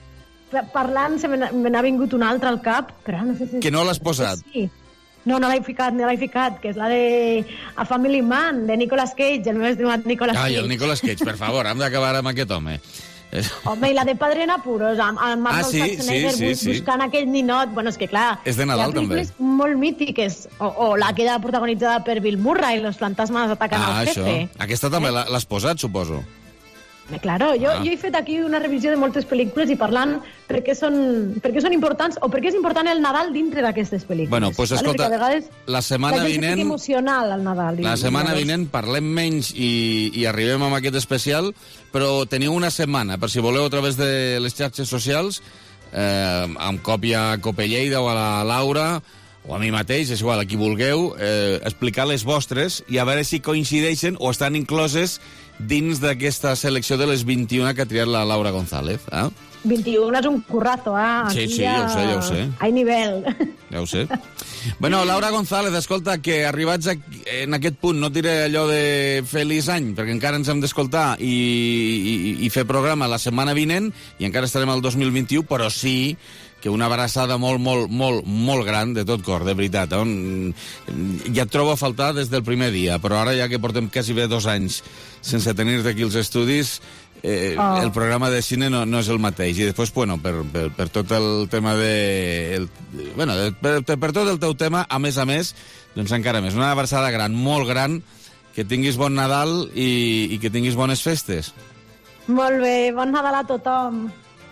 Parlant, se me n'ha me n'ha vingut un altre al cap, però no sé si... Que no l'has posat. Sí. No, no l'he ficat, no l'he ficat, que és la de A Family Man, de Nicolas Cage, el meu estimat Nicolas Ai, Cage. el Nicolas Cage, per favor, hem d'acabar amb aquest home. Home, i la de Padre en Apuros, amb, amb Ah, Arnold sí, Schwarzenegger sí, sí, bus- sí. buscant aquell ninot. Bueno, és que clar... És de Nadal, hi ha pel·lícules molt mítiques, o, o la que era protagonitzada per Bill Murray, Los fantasmas atacan Ah, al això. jefe. Aquesta també l'ha- l'has posat, suposo. Eh, Claro, jo, Ah. jo he fet aquí una revisió de moltes pel·lícules i parlant per què són, per què són importants o per què és important el Nadal dintre d'aquestes pel·lícules. Bueno, pues, Vale? escolta, Perquè a vegades la setmana la gent se vinent- fica emocional al Nadal. i- La setmana i llavors- vinent parlem menys i, i arribem amb aquest especial, però teniu una setmana, per si voleu a través de les xarxes socials, eh, amb còpia a Cope Lleida o a la Laura, o a mi mateix, és igual, a qui vulgueu, eh, explicar les vostres i a veure si coincideixen o estan incloses dins d'aquesta selecció de les vint-i-una que ha triat la Laura González. Eh? vint-i-u és un currazo, eh? Sí, Aquí sí, ja ho sé, ja ho sé. Hay nivell. Ja ho sé. Bueno, Laura González, escolta, que arribats a, en aquest punt, no diré allò de feliç any, perquè encara ens hem d'escoltar i, i, i fer programa la setmana vinent, i encara estarem al dos mil vint-i-u, però sí que una abraçada molt, molt, molt, molt gran de tot cor, de veritat. On... Ja et trobo a faltar des del primer dia, però ara ja que portem quasi bé dos anys sense tenir-te aquí els estudis, eh, Oh. el programa de cine no, no és el mateix. I després, bueno, per, per, per tot el tema de... El, bueno, per, per, per tot el teu tema, a més a més, doncs encara més. Una abraçada gran, molt gran, que tinguis bon Nadal i, i que tinguis bones festes. Molt bé, bon Nadal a tothom.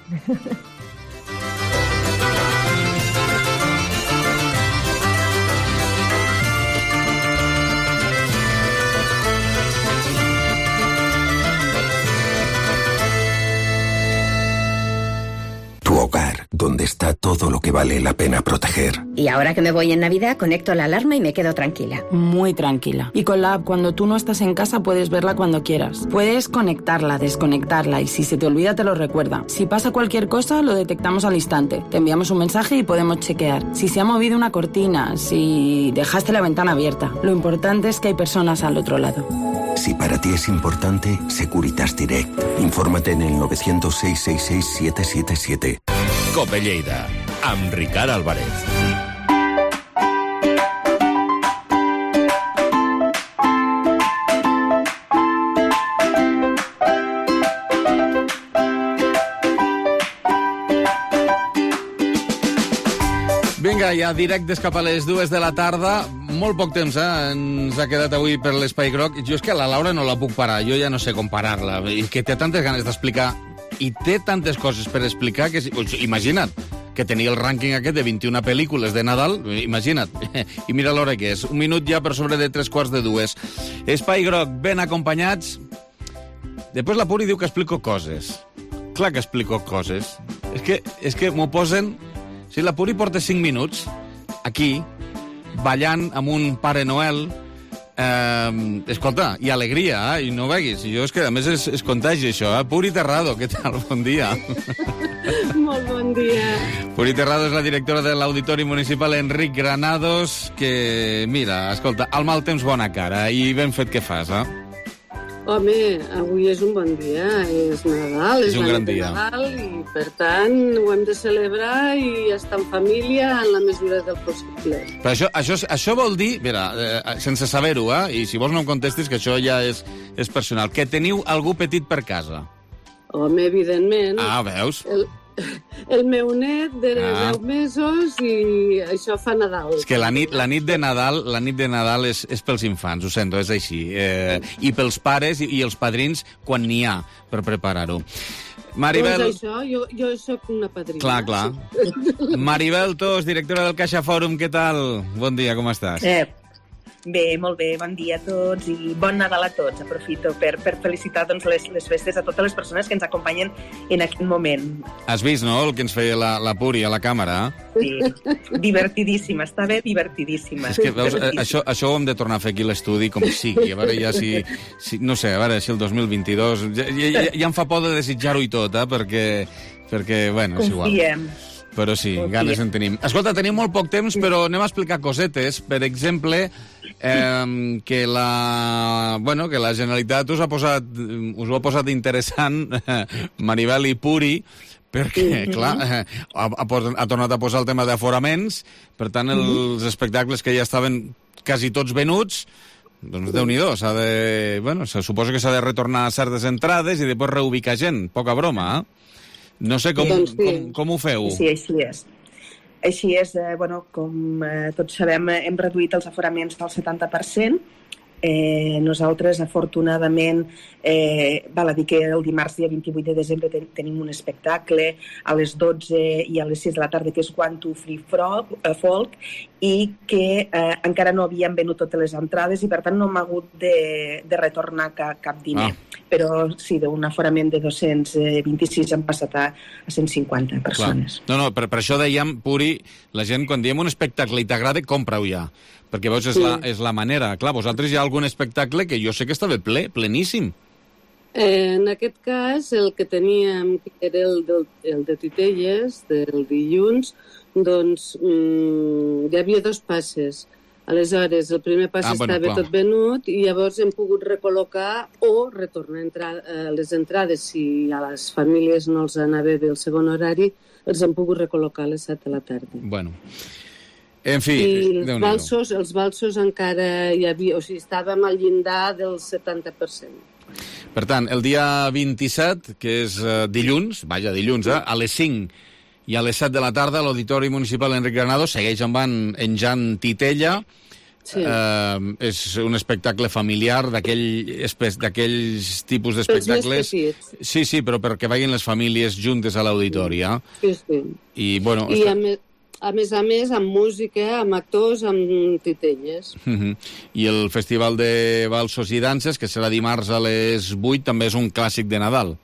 Tu hogar, donde está todo lo que vale la pena proteger. Y ahora que me voy en Navidad, conecto la alarma y me quedo tranquila. Muy tranquila. Y con la app, cuando tú no estás en casa, puedes verla cuando quieras. Puedes conectarla, desconectarla y si se te olvida te lo recuerda. Si pasa cualquier cosa, lo detectamos al instante. Te enviamos un mensaje y podemos chequear. Si se ha movido una cortina, si dejaste la ventana abierta. Lo importante es que hay personas al otro lado. Si para ti es importante, Securitas Direct. Infórmate en el nueve cero seis seis seis siete siete siete. Cope Lleida, amb Ricard Álvarez. Vinga, ja directes cap a les dues de la tarda. Molt poc temps, eh? Ens ha quedat avui per l'Espai Groc. Jo és que a la Laura no la puc parar. Jo ja no sé com parar-la. I que té tantes ganes d'explicar i té tantes coses per explicar que... Pues, imagina't que tenia el rànquing aquest de vint-i-una pel·lícules de Nadal. Imagina't. I mira l'hora que és. Un minut ja per sobre de tres quarts de dues. Espai Groc, ben acompanyats. Després la Puri diu que explico coses. Clar que explico coses. És que, és que m'ho posen... Si la Puri porta cinc minuts aquí, ballant amb un Pare Noel, eh, escolta, i alegria, eh? I no veguis. I jo és que, a més, es, es contagi això, eh? Puri Terrado, què tal? Bon dia. Molt bon dia. Puri Terrado és la directora de l'Auditori Municipal Enric Granados, que, mira, escolta, al mal temps bona cara, i ben fet que fas, eh? Home, avui és un bon dia, és Nadal, És és, un la gran nit de dia. Nadal, i per tant ho hem de celebrar i estar en família en la mesura del possible. Però això, això, això vol dir, mira, eh, sense saber-ho, eh? I si vols no em contestis, que això ja és, és personal, que teniu algú petit per casa. Home, evidentment. Ah, veus? El, el meu net de Ah. deu mesos i això fa Nadal. És que la nit, la nit de Nadal, la nit de Nadal és, és pels infants, ho sento, és així. Eh, I pels pares i, i els padrins quan n'hi ha per preparar-ho. Maribel... Doncs això, jo, jo soc una padrina. Clar, clar. Maribel Tos, directora del Caixa Fòrum, què tal? Bon dia, com estàs? Eh, Bé, molt bé, bon dia a tots i bon Nadal a tots. Aprofito per, per felicitar doncs, les, les festes a totes les persones que ens acompanyen en aquest moment. Has vist, no?, el que ens feia la, la Puri a la càmera? Sí, divertidíssima, estava divertidíssima. És que, veus, això, això ho hem de tornar a fer aquí a l'estudi com sigui. A veure, ja si, si... No sé, a veure, si el dos mil vint-i-dos... Ja, ja, ja em fa por de desitjar-ho i tot, eh?, perquè, perquè bueno, és igual. Confiem. Però sí, ganes en tenim. Escolta, tenim molt poc temps, però anem a explicar cosetes. Per exemple, eh, que la bueno, que la Generalitat us ha posat, us ho ha posat interessant, Maribel i Puri, perquè, clar, eh, ha, ha, ha tornat a posar el tema d'aforaments, per tant, els espectacles que ja estaven quasi tots venuts, doncs Déu-n'hi-do, s'ha de... Bueno, se suposa que s'ha de retornar certes entrades i després reubicar gent. Poca broma, eh? No sé com, doncs sí. com, com ho feu. Sí, així és. Així és, eh, bueno, com eh, tots sabem, eh, hem reduït els aforaments del setanta per cent. Eh, nosaltres, afortunadament, eh, val a dir que el dimarts dia vint-i-vuit de desembre ten tenim un espectacle a les dotze i a les sis de la tarda, que és One, Two, Free Frog, eh, Folk, i que eh, encara no havíem venut totes les entrades i, per tant, no hem hagut de, de retornar cap, cap diner. Ah. Però sí, d'un aforament de dos-cents vint-i-sis hem passat a, a cent cinquanta persones. Clar. No, no, per, per això dèiem, Puri, la gent, quan diem un espectacle i t'agrada, compra-ho ja. Perquè, veus, és, sí. la, és la manera. Clar, vosaltres hi ha algun espectacle que jo sé que estava ple, pleníssim. Eh, en aquest cas, el que teníem, que era el, del, el de Titelles, del dilluns, doncs mmm, hi havia dos passes. Aleshores, el primer pas ah, bueno, estava clar. tot venut i llavors hem pogut recol·locar o retornar entra eh, les entrades, si a les famílies no els anava bé el segon horari, els hem pogut recol·locar a les set de la tarda. Bueno, en fi, I els balsos, els balsos encara hi havia, o sigui, estàvem al llindar del setanta per cent. Per tant, el dia vint-i-set, que és uh, dilluns, vaja, dilluns, eh, a les cinc i a les set de la tarda, l'Auditori Municipal Enric Granados segueix amb en, en Jan Titella. Sí. Eh, és un espectacle familiar d'aquells tipus d'espectacles. Sí, sí, però perquè vagin les famílies juntes a l'auditori. Eh? Sí, sí. I, bueno, I a, me, a més a més, amb música, amb actors, amb titelles. Uh -huh. I el Festival de Balsos i Danses, que serà dimarts a les vuit, també és un clàssic de Nadal.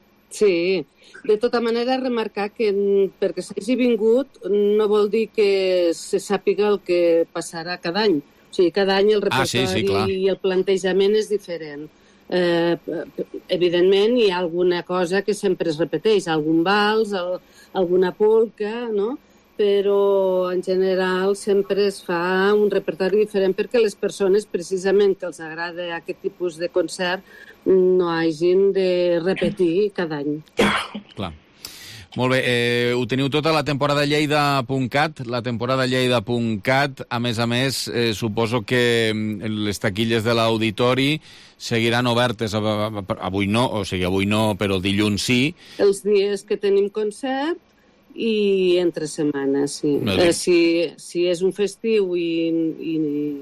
Sí. De tota manera, remarcar que perquè s'hagi vingut no vol dir que se sàpiga el que passarà cada any. O sigui, cada any el repertori ah, sí, sí, i el plantejament és diferent. Eh, evidentment, hi ha alguna cosa que sempre es repeteix, algun vals, el, alguna polca, no? Però en general sempre es fa un repertori diferent perquè les persones, precisament que els agrada aquest tipus de concert, no hagin de repetir cada any. Clar. Molt bé, eh, ho teniu tot a la temporada lleida punt cat, la temporada lleida punt cat. A més a més, eh, suposo que les taquilles de l'auditori seguiran obertes. Avui no, o sigui, avui no, però dilluns sí. Els dies que tenim concert i entre setmanes, sí. No, eh, si, si és un festiu i, i,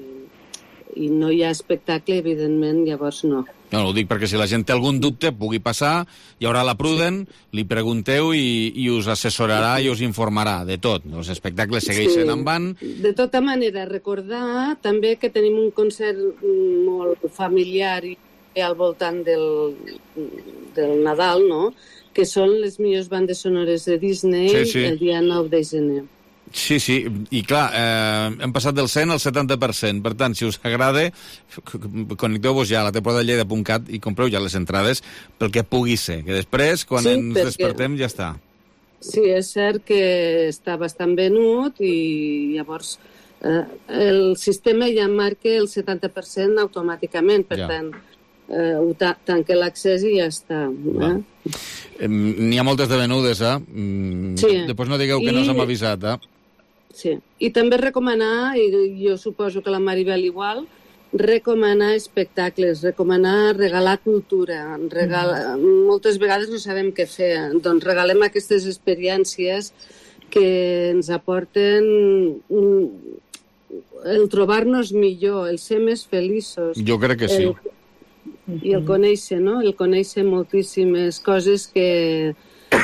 i no hi ha espectacle, evidentment, llavors no. No, ho dic perquè si la gent té algun dubte pugui passar, hi haurà la Pruden, li pregunteu i, i us assessorarà i us informarà de tot. Els espectacles segueixen sí. en van. De tota manera, recordar també que tenim un concert molt familiar i al voltant del, del Nadal, no?, que són les millors bandes sonores de Disney sí, sí. el dia nou de gener. Sí, sí, i clar, eh, hem passat del cent al setanta per cent, per tant, si us agrada, connecteu-vos ja a la temporada lleida punt cat i compreu ja les entrades pel que pugui ser, que després, quan sí, ens perquè... despertem, ja està. Sí, és cert que està bastant venut i llavors eh, el sistema ja marca el setanta per cent automàticament, per ja. tant, eh, ho ta tanca l'accés i ja està. Eh? Eh, N'hi ha moltes de venudes, eh? Mm, sí. Després no digueu que I... no s'hem avisat, eh? Sí, i també recomanar, i jo suposo que la Maribel igual, recomanar espectacles, recomanar regalar cultura. Regalar... Mm. Moltes vegades no sabem què fer, doncs regalem aquestes experiències que ens aporten un... el trobar-nos millor, el ser més feliços. Jo crec que sí. El... I el conèixer, no? El conèixer moltíssimes coses que,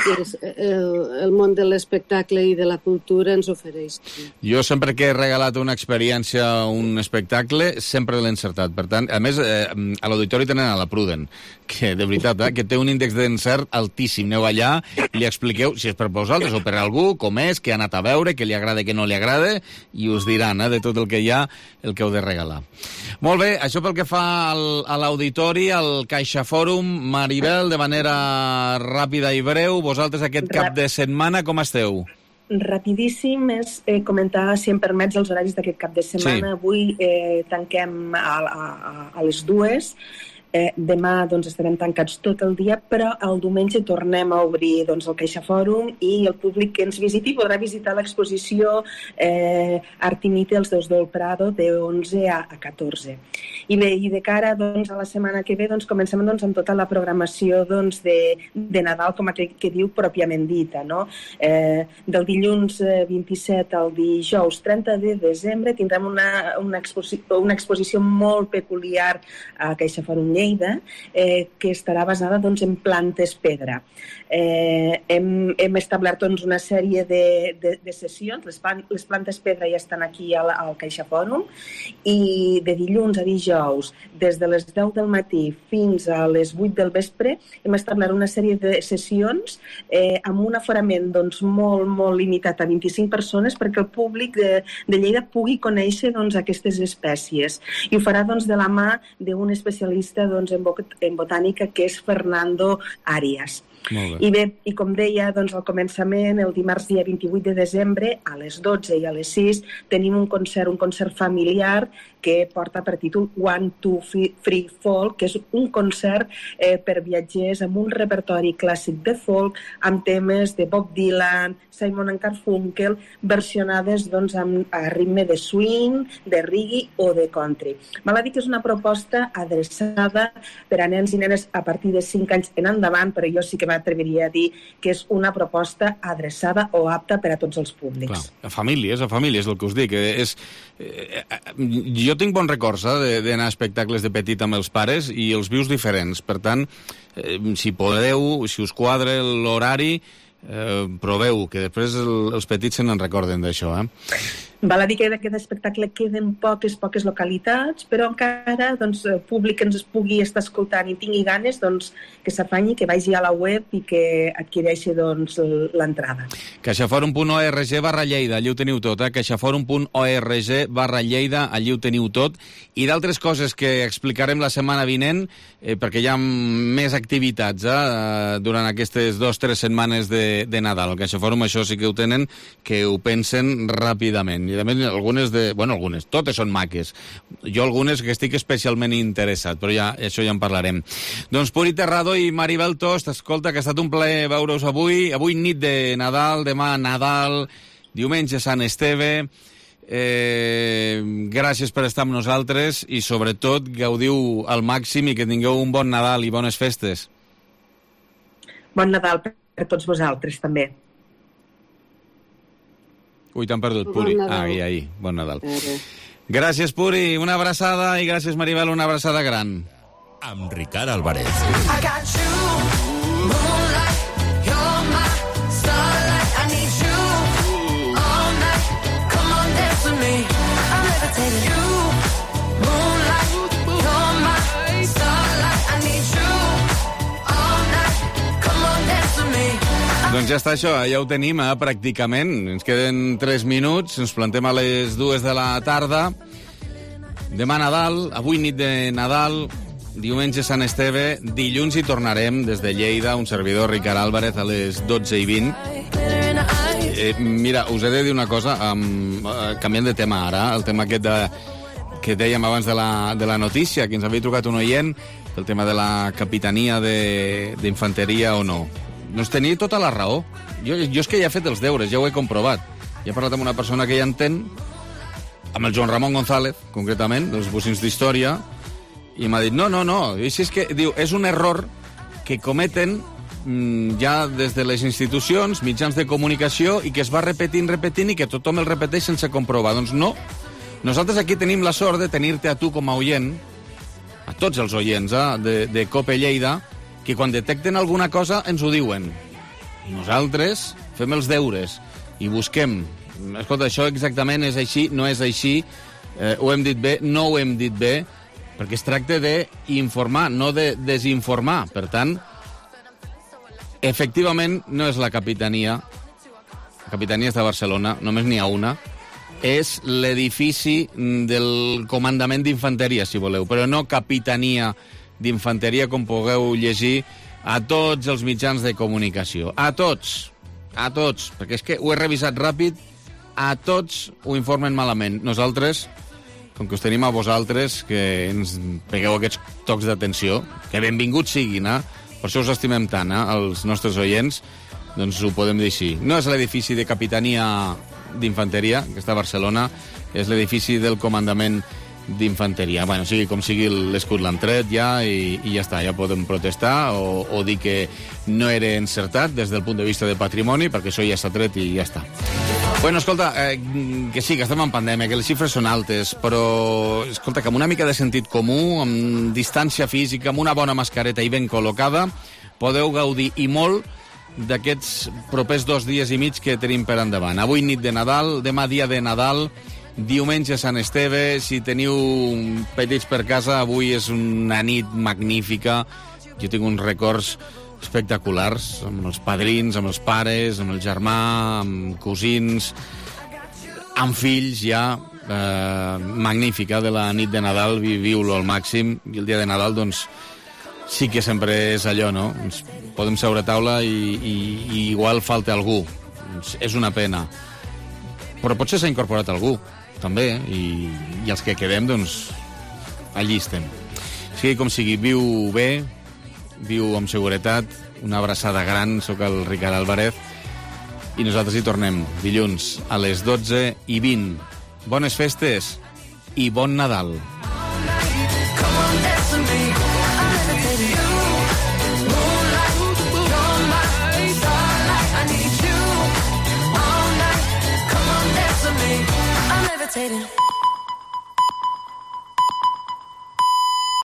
que és el, el món de l'espectacle i de la cultura ens ofereix. Jo sempre que he regalat una experiència, un espectacle, sempre l'he encertat. Per tant, a més, eh, a l'auditori tenen a la Pruden, que de veritat, eh, que té un índex d'encert altíssim. Aneu allà i li expliqueu si és per vosaltres o per algú, com és, què ha anat a veure, què li agrada, què no li agrada, i us diran eh, de tot el que hi ha, el que heu de regalar. Molt bé, això pel que fa al, a l'auditori, al CaixaForum. Maribel, de manera ràpida i breu, vosaltres aquest cap de setmana com esteu? Rapidíssim és eh, comentar, si em permets, els horaris d'aquest cap de setmana. Sí. Avui eh, tanquem a, a, a les dues. Eh, demà doncs, estarem tancats tot el dia, però el diumenge tornem a obrir doncs, el CaixaForum i el públic que ens visiti podrà visitar l'exposició eh, Art i Mite, els déus del Prado, de onze a catorze. I bé, i de cara doncs, a la setmana que ve doncs, comencem doncs, amb tota la programació doncs, de, de Nadal, com que, que diu pròpiament dita. No? Eh, del dilluns eh, vint-i-set al dijous trenta de desembre tindrem una, una, exposi una exposició molt peculiar a CaixaForum Lleida, eh, que estarà basada doncs, en plantes pedra. Eh, hem, hem establert doncs, una sèrie de, de, de sessions, les, plan les plantes pedra ja estan aquí al, al CaixaForum, i de dilluns a dijous, des de les deu del matí fins a les vuit del vespre, hem establert una sèrie de sessions eh, amb un aforament doncs, molt, molt limitat a vint-i-cinc persones perquè el públic de, de Lleida pugui conèixer doncs, aquestes espècies. I ho farà doncs, de la mà d'un especialista doncs, en, bot en botànica, que és Fernando Arias. I bé, i com deia, doncs, al començament, el dimarts dia vint-i-vuit de desembre, a les dotze i a les sis, tenim un concert, un concert familiar que porta per títol One, Two, Free Folk, que és un concert eh, per viatgers amb un repertori clàssic de folk, amb temes de Bob Dylan, Simon and Garfunkel, versionades doncs, amb, a ritme de swing, de reggae o de country. Val a dir que és una proposta adreçada per a nens i nenes a partir de cinc anys en endavant, però jo sí que m'atreviria a dir que és una proposta adreçada o apta per a tots els públics. Clar, a famílies, a famílies, el que us dic. És, eh, jo tinc bons records eh, d'anar a espectacles de petit amb els pares i els vius diferents. Per tant, eh, si podeu, si us quadra l'horari, eh, proveu, que després el, els petits se n'en recorden d'això. Eh? Val a dir que d'aquest espectacle queden poques, poques localitats, però encara doncs, el públic que ens pugui estar escoltant i tingui ganes, doncs, que s'afanyi, que vagi a la web i que adquireixi doncs, l'entrada. CaixaForum punt org barra Lleida, allí ho teniu tot, eh? CaixaForum punt org barra Lleida, allí ho teniu tot, i d'altres coses que explicarem la setmana vinent, eh, perquè hi ha més activitats eh, durant aquestes dues o tres setmanes de, de Nadal. El CaixaForum això sí que ho tenen, que ho pensen ràpidament. I a més, algunes de... Bueno, algunes, totes són maques. Jo algunes que estic especialment interessat, però ja, això ja en parlarem. Doncs Puri Terrado i Maribel Tost, escolta, que ha estat un plaer veure-us avui. Avui nit de Nadal, demà Nadal, diumenge Sant Esteve. Eh, gràcies per estar amb nosaltres i, sobretot, gaudiu al màxim i que tingueu un bon Nadal i bones festes. Bon Nadal per tots vosaltres, també. Ui, t'han perdut, Puri. Bon ah, ahí, ahí. Bon Nadal. Gràcies, Puri. Una abraçada. I gràcies, Maribel. Una abraçada gran. Amb Ricard Álvarez. I got you, moonlight, you're my starlight. I need you all night. Come on, dance with me. I'm levitating. You, moonlight, you're my starlight. I need you all night. Come on, dance with me. Doncs ja està això, ja ho tenim, eh, pràcticament. Ens queden tres minuts, ens plantem a les dues de la tarda. Demà Nadal, avui nit de Nadal, diumenge Sant Esteve, dilluns hi tornarem des de Lleida, un servidor, Ricard Álvarez, a les dotze i vint. Eh, mira, us he de dir una cosa, um, uh, canviant de tema ara, el tema aquest de, que dèiem abans de la, de la notícia, que ens havia trucat un oient, el tema de la capitania d'infanteria o no. Doncs tenia tota la raó. Jo, jo és que ja he fet els deures, ja ho he comprovat. Ja he parlat amb una persona que ja entén, amb el Joan Ramon González, concretament, dels bocins d'història, i m'ha dit, no, no, no, i si és que, diu, és un error que cometen mmm, ja des de les institucions, mitjans de comunicació, i que es va repetint, repetint, i que tothom el repeteix sense comprovar. Doncs no. Nosaltres aquí tenim la sort de tenir-te a tu com a oient, a tots els oients eh, de, de COPE Lleida, que quan detecten alguna cosa ens ho diuen. nosaltres fem els deures i busquem. Escolta, això exactament és així, no és així, eh, ho hem dit bé, no ho hem dit bé, perquè es tracta d'informar, no de desinformar. Per tant, efectivament, no és la capitania, la capitania és de Barcelona, només n'hi ha una, és l'edifici del comandament d'infanteria, si voleu, però no capitania d'infanteria, com pugueu llegir a tots els mitjans de comunicació. A tots, a tots, perquè és que ho he revisat ràpid, a tots ho informen malament. Nosaltres, com que us tenim a vosaltres, que ens pegueu aquests tocs d'atenció, que benvinguts siguin, eh? Per això us estimem tant, eh? Els nostres oients, doncs ho podem dir així. No és l'edifici de capitania d'infanteria, que està a Barcelona, és l'edifici del comandament d'infanteria. Bueno, sigui com sigui, l'escut l'han tret ja i, i ja està, ja podem protestar o, o dir que no era encertat des del punt de vista de patrimoni, perquè això ja s'ha tret i ja està. Bueno, escolta, eh, que sí, que estem en pandèmia, que les xifres són altes, però, escolta, que amb una mica de sentit comú, amb distància física, amb una bona mascareta i ben col·locada, podeu gaudir i molt d'aquests propers dos dies i mig que tenim per endavant. Avui nit de Nadal, demà dia de Nadal, diumenge Sant Esteve. Si teniu petits per casa, avui és una nit magnífica. Jo tinc uns records espectaculars, amb els padrins, amb els pares, amb el germà, amb cosins, amb fills ja. Eh, magnífica de la nit de Nadal, viu-lo al màxim. I el dia de Nadal, doncs, sí que sempre és allò, no? Ens podem seure a taula i, i, i igual falta algú. És una pena. Però potser s'ha incorporat algú, també, i, i els que quedem, doncs, allí estem. Sigui com sigui, viu bé, viu amb seguretat, una abraçada gran, sóc el Ricard Álvarez, i nosaltres hi tornem dilluns a les dotze i vint. Bones festes i bon Nadal. I'm levitating.